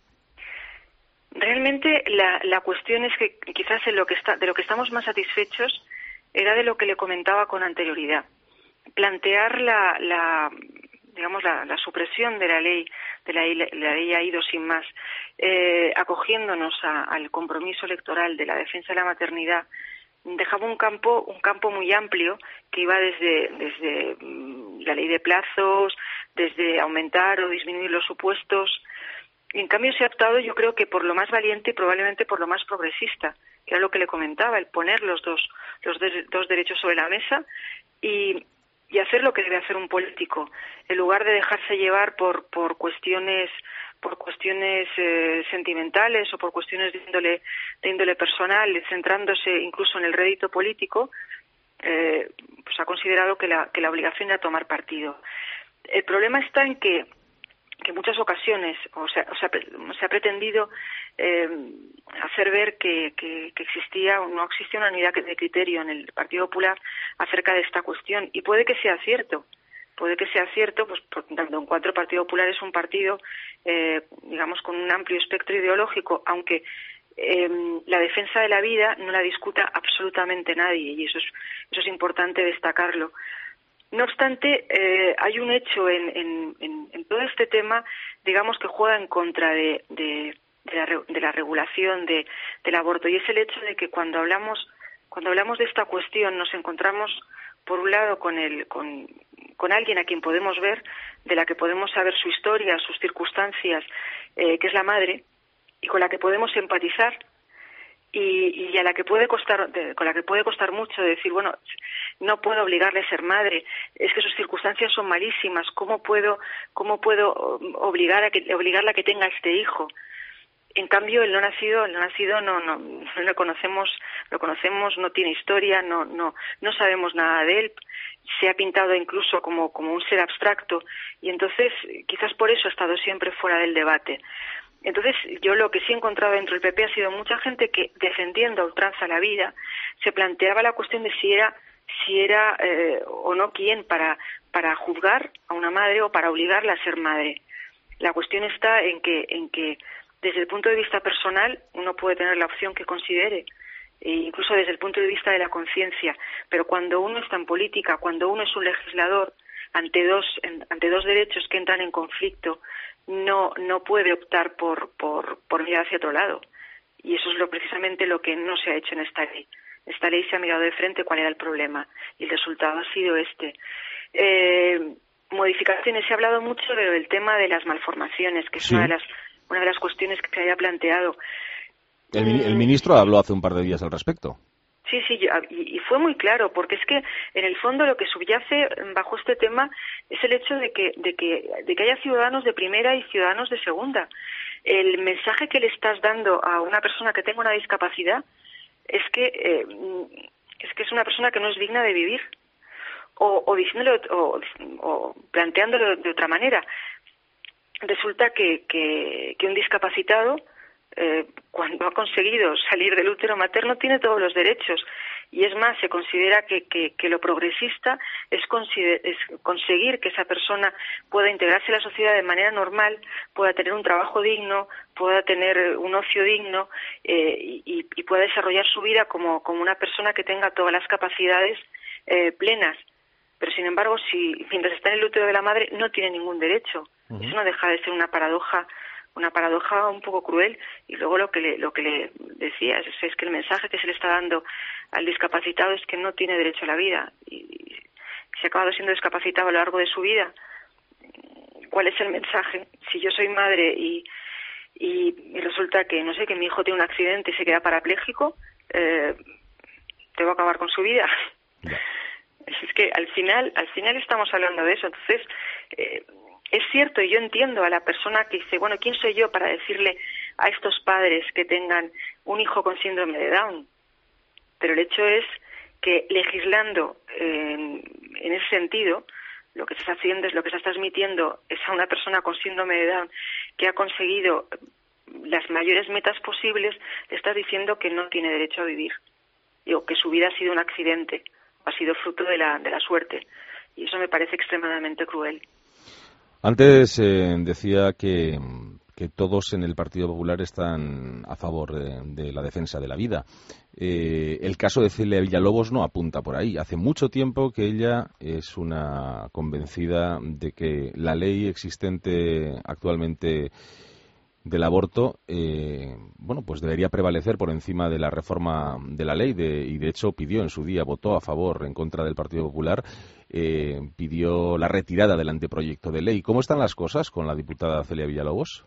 Realmente la, la cuestión es que quizás en lo que está, de lo que estamos más satisfechos era de lo que le comentaba con anterioridad. Plantear la, la digamos la, la supresión de la ley de la, la ley ha ido sin más, eh, acogiéndonos a, al compromiso electoral de la defensa de la maternidad. Dejaba un campo un campo muy amplio que iba desde desde la ley de plazos, desde aumentar o disminuir los supuestos. Y en cambio se ha optado, yo creo que por lo más valiente y probablemente por lo más progresista, que era lo que le comentaba, el poner los dos los de, dos derechos sobre la mesa y y hacer lo que debe hacer un político, en lugar de dejarse llevar por por cuestiones por cuestiones eh, sentimentales o por cuestiones de índole, de índole personal, centrándose incluso en el rédito político, eh, pues ha considerado que la, que la obligación era tomar partido. El problema está en que que en muchas ocasiones o sea, o sea, se ha pretendido eh, hacer ver que, que, que existía o no existía una unidad de criterio en el Partido Popular acerca de esta cuestión, y puede que sea cierto. Puede que sea cierto, pues por tanto en cuanto el Partido Popular es un partido, eh, digamos, con un amplio espectro ideológico, aunque eh, la defensa de la vida no la discuta absolutamente nadie, y eso es, eso es importante destacarlo. No obstante, eh, hay un hecho en, en, en, en todo este tema, digamos, que juega en contra de, de, de, la, de la regulación de, del aborto, y es el hecho de que cuando hablamos, cuando hablamos de esta cuestión nos encontramos, por un lado, con el, con, con alguien a quien podemos ver, de la que podemos saber su historia, sus circunstancias, eh, que es la madre, y con la que podemos empatizar, y, y a la que puede costar, de, con la que puede costar mucho decir, bueno, no puedo obligarle a ser madre, es que sus circunstancias son malísimas, ¿cómo puedo, cómo puedo obligar a que, obligarla a que tenga este hijo? En cambio, el no nacido, el no nacido no, no, no lo conocemos, lo conocemos, no tiene historia, no, no, no sabemos nada de él, se ha pintado incluso como, como un ser abstracto, y entonces quizás por eso ha estado siempre fuera del debate. Entonces, yo lo que sí he encontrado dentro del P P ha sido mucha gente que, defendiendo a ultranza la vida, se planteaba la cuestión de si era, si era eh, o no quién para, para juzgar a una madre o para obligarla a ser madre. La cuestión está en que, en que desde el punto de vista personal uno puede tener la opción que considere, e incluso desde el punto de vista de la conciencia, pero cuando uno está en política, cuando uno es un legislador, ante dos, en, ante dos derechos que entran en conflicto, no no puede optar por, por, por mirar hacia otro lado. Y eso es lo precisamente lo que no se ha hecho en esta ley. Esta ley se ha mirado de frente cuál era el problema, y el resultado ha sido este. Eh, modificaciones, se ha hablado mucho del tema de las malformaciones, que es sí. una de las una de las cuestiones que se había planteado. El, el ministro habló hace un par de días al respecto. Sí, sí, y, y fue muy claro, porque es que en el fondo lo que subyace bajo este tema es el hecho de que, de que, de que haya ciudadanos de primera y ciudadanos de segunda. El mensaje que le estás dando a una persona que tenga una discapacidad es que eh, es que es una persona que no es digna de vivir, o, o diciéndolo o, o planteándolo de otra manera. Resulta que, que, que un discapacitado, eh, cuando ha conseguido salir del útero materno, tiene todos los derechos. Y es más, se considera que, que, que lo progresista es, es conseguir que esa persona pueda integrarse a la sociedad de manera normal, pueda tener un trabajo digno, pueda tener un ocio digno eh, y, y pueda desarrollar su vida como, como una persona que tenga todas las capacidades eh, plenas. Pero, sin embargo, si mientras está en el útero de la madre no tiene ningún derecho. Uh-huh. Eso no deja de ser una paradoja, una paradoja un poco cruel. Y luego lo que le, lo que le decía es, es que el mensaje que se le está dando al discapacitado es que no tiene derecho a la vida. Y, y si ha acabado siendo discapacitado a lo largo de su vida, ¿cuál es el mensaje? Si yo soy madre y, y, y resulta que, no sé, que mi hijo tiene un accidente y se queda parapléjico, eh, ¿tengo que acabar con su vida? Yeah. Es que al final, al final estamos hablando de eso. Entonces, eh, es cierto, y yo entiendo a la persona que dice, bueno, ¿quién soy yo para decirle a estos padres que tengan un hijo con síndrome de Down? Pero el hecho es que legislando eh, en ese sentido, lo que se está haciendo es lo que se está transmitiendo es a una persona con síndrome de Down que ha conseguido las mayores metas posibles, le estás diciendo que no tiene derecho a vivir, o que su vida ha sido un accidente, ha sido fruto de la, de la suerte, y eso me parece extremadamente cruel. Antes eh, decía que, que todos en el Partido Popular están a favor de, de la defensa de la vida. Eh, el caso de Celia Villalobos no apunta por ahí. Hace mucho tiempo que ella es una convencida de que la ley existente actualmente del aborto, eh, bueno, pues debería prevalecer por encima de la reforma de la ley, de, y de hecho pidió en su día, votó a favor, en contra del Partido Popular, eh, pidió la retirada del anteproyecto de ley. ¿Cómo están las cosas con la diputada Celia Villalobos?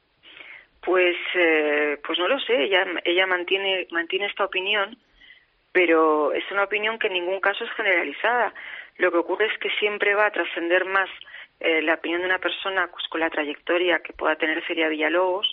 Pues, eh, pues no lo sé, ella, ella mantiene, mantiene esta opinión, pero es una opinión que en ningún caso es generalizada. Lo que ocurre es que siempre va a trascender más Eh, la opinión de una persona pues, con la trayectoria que pueda tener Celia Villalobos,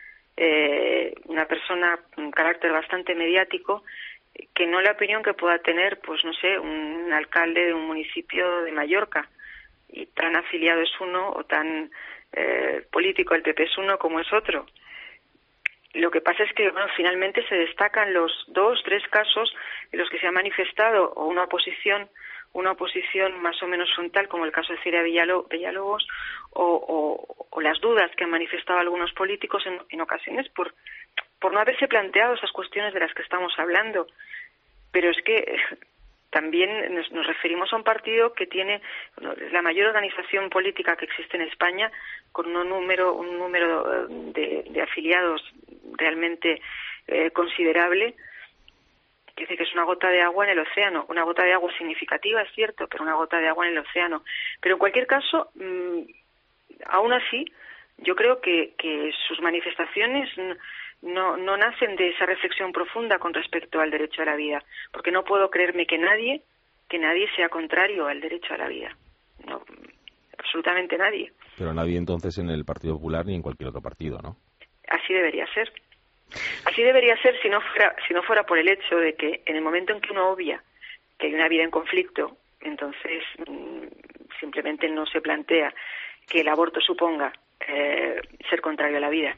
eh, una persona con un carácter bastante mediático, que no la opinión que pueda tener, pues no sé, un, un alcalde de un municipio de Mallorca, y tan afiliado es uno o tan eh, político del P P es uno como es otro. Lo que pasa es que, bueno, finalmente se destacan los dos, tres casos en los que se ha manifestado o una oposición, una oposición más o menos frontal, como el caso de Ciria Villalobos, o, o, o las dudas que han manifestado algunos políticos en, en ocasiones por, por no haberse planteado esas cuestiones de las que estamos hablando. Pero es que también nos, nos referimos a un partido que tiene la mayor organización política que existe en España, con un número, un número de, de afiliados realmente eh, considerable, que dice que es una gota de agua en el océano, una gota de agua significativa, es cierto, pero una gota de agua en el océano. Pero en cualquier caso, mmm, aún así, yo creo que, que sus manifestaciones no, no nacen de esa reflexión profunda con respecto al derecho a la vida, porque no puedo creerme que nadie, que nadie sea contrario al derecho a la vida. No, absolutamente nadie. Pero nadie entonces en el Partido Popular ni en cualquier otro partido, ¿no? Así debería ser. Así debería ser si no fuera, si no fuera por el hecho de que en el momento en que uno obvia que hay una vida en conflicto, entonces mmm, simplemente no se plantea que el aborto suponga eh, ser contrario a la vida.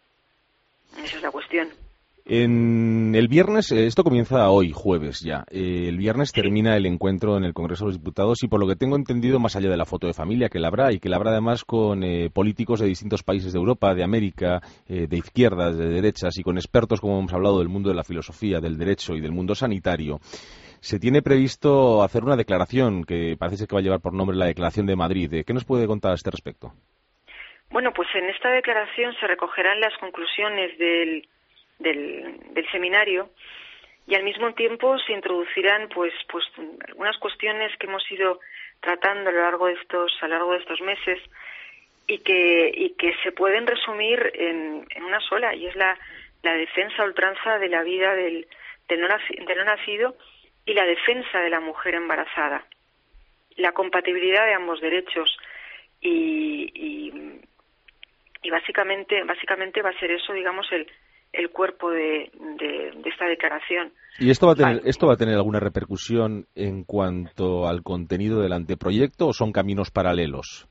Esa es la cuestión. En el viernes, esto comienza hoy, jueves ya. Eh, el viernes termina el encuentro en el Congreso de los Diputados y por lo que tengo entendido, más allá de la foto de familia que la habrá y que la habrá además con eh, políticos de distintos países de Europa, de América, eh, de izquierdas, de derechas y con expertos, como hemos hablado, del mundo de la filosofía, del derecho y del mundo sanitario, se tiene previsto hacer una declaración que parece ser que va a llevar por nombre la Declaración de Madrid. ¿Qué nos puede contar a este respecto? Bueno, pues en esta declaración se recogerán las conclusiones del Del, del seminario y al mismo tiempo se introducirán pues pues algunas cuestiones que hemos ido tratando a lo largo de estos a lo largo de estos meses y que y que se pueden resumir en, en una sola, y es la la defensa a ultranza de la vida del del no, naci, del no nacido y la defensa de la mujer embarazada, la compatibilidad de ambos derechos y y, y básicamente básicamente va a ser eso, digamos, el el cuerpo de, de, de esta declaración. ¿Y esto va a tener esto va a tener alguna repercusión en cuanto al contenido del anteproyecto o son caminos paralelos?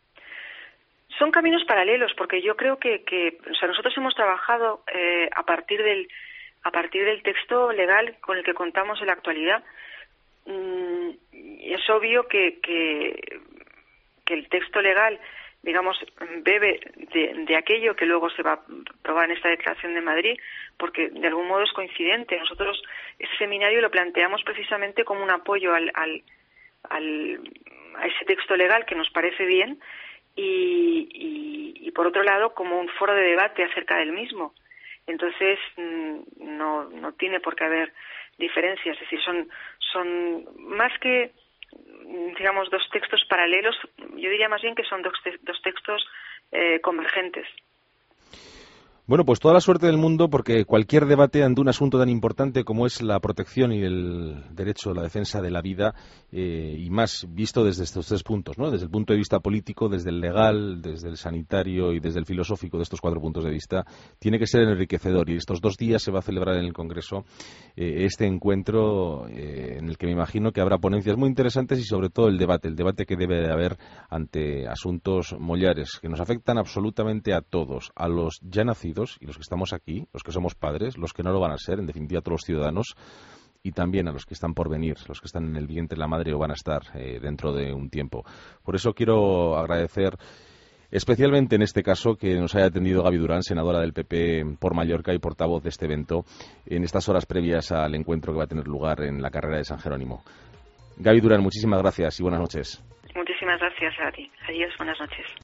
Son caminos paralelos porque yo creo que, que o sea, nosotros hemos trabajado eh, a partir del a partir del texto legal con el que contamos en la actualidad. Mm, es obvio que, que que el texto legal, digamos, bebe de, de aquello que luego se va a probar en esta Declaración de Madrid, porque de algún modo es coincidente. Nosotros ese seminario lo planteamos precisamente como un apoyo al, al, al, a ese texto legal que nos parece bien y, y, y, por otro lado, como un foro de debate acerca del mismo. Entonces, no, no tiene por qué haber diferencias. Es decir, son, son más que, digamos, dos textos paralelos, yo diría más bien que son dos, te- dos textos eh, convergentes. Bueno, pues toda la suerte del mundo, porque cualquier debate ante un asunto tan importante como es la protección y el derecho a la defensa de la vida, eh, y más visto desde estos tres puntos, ¿no? Desde el punto de vista político, desde el legal, desde el sanitario y desde el filosófico, de estos cuatro puntos de vista, tiene que ser enriquecedor. Y estos dos días se va a celebrar en el Congreso eh, este encuentro eh, en el que me imagino que habrá ponencias muy interesantes y sobre todo el debate, el debate que debe de haber ante asuntos mollares que nos afectan absolutamente a todos, a los ya nacidos y los que estamos aquí, los que somos padres, los que no lo van a ser, en definitiva todos los ciudadanos, y también a los que están por venir, los que están en el vientre de la madre o van a estar eh, dentro de un tiempo. Por eso quiero agradecer especialmente en este caso que nos haya atendido Gaby Durán, senadora del P P por Mallorca y portavoz de este evento, en estas horas previas al encuentro que va a tener lugar en la carrera de San Jerónimo. Gaby Durán, muchísimas gracias y buenas noches. Muchísimas gracias a ti. Adiós, buenas noches.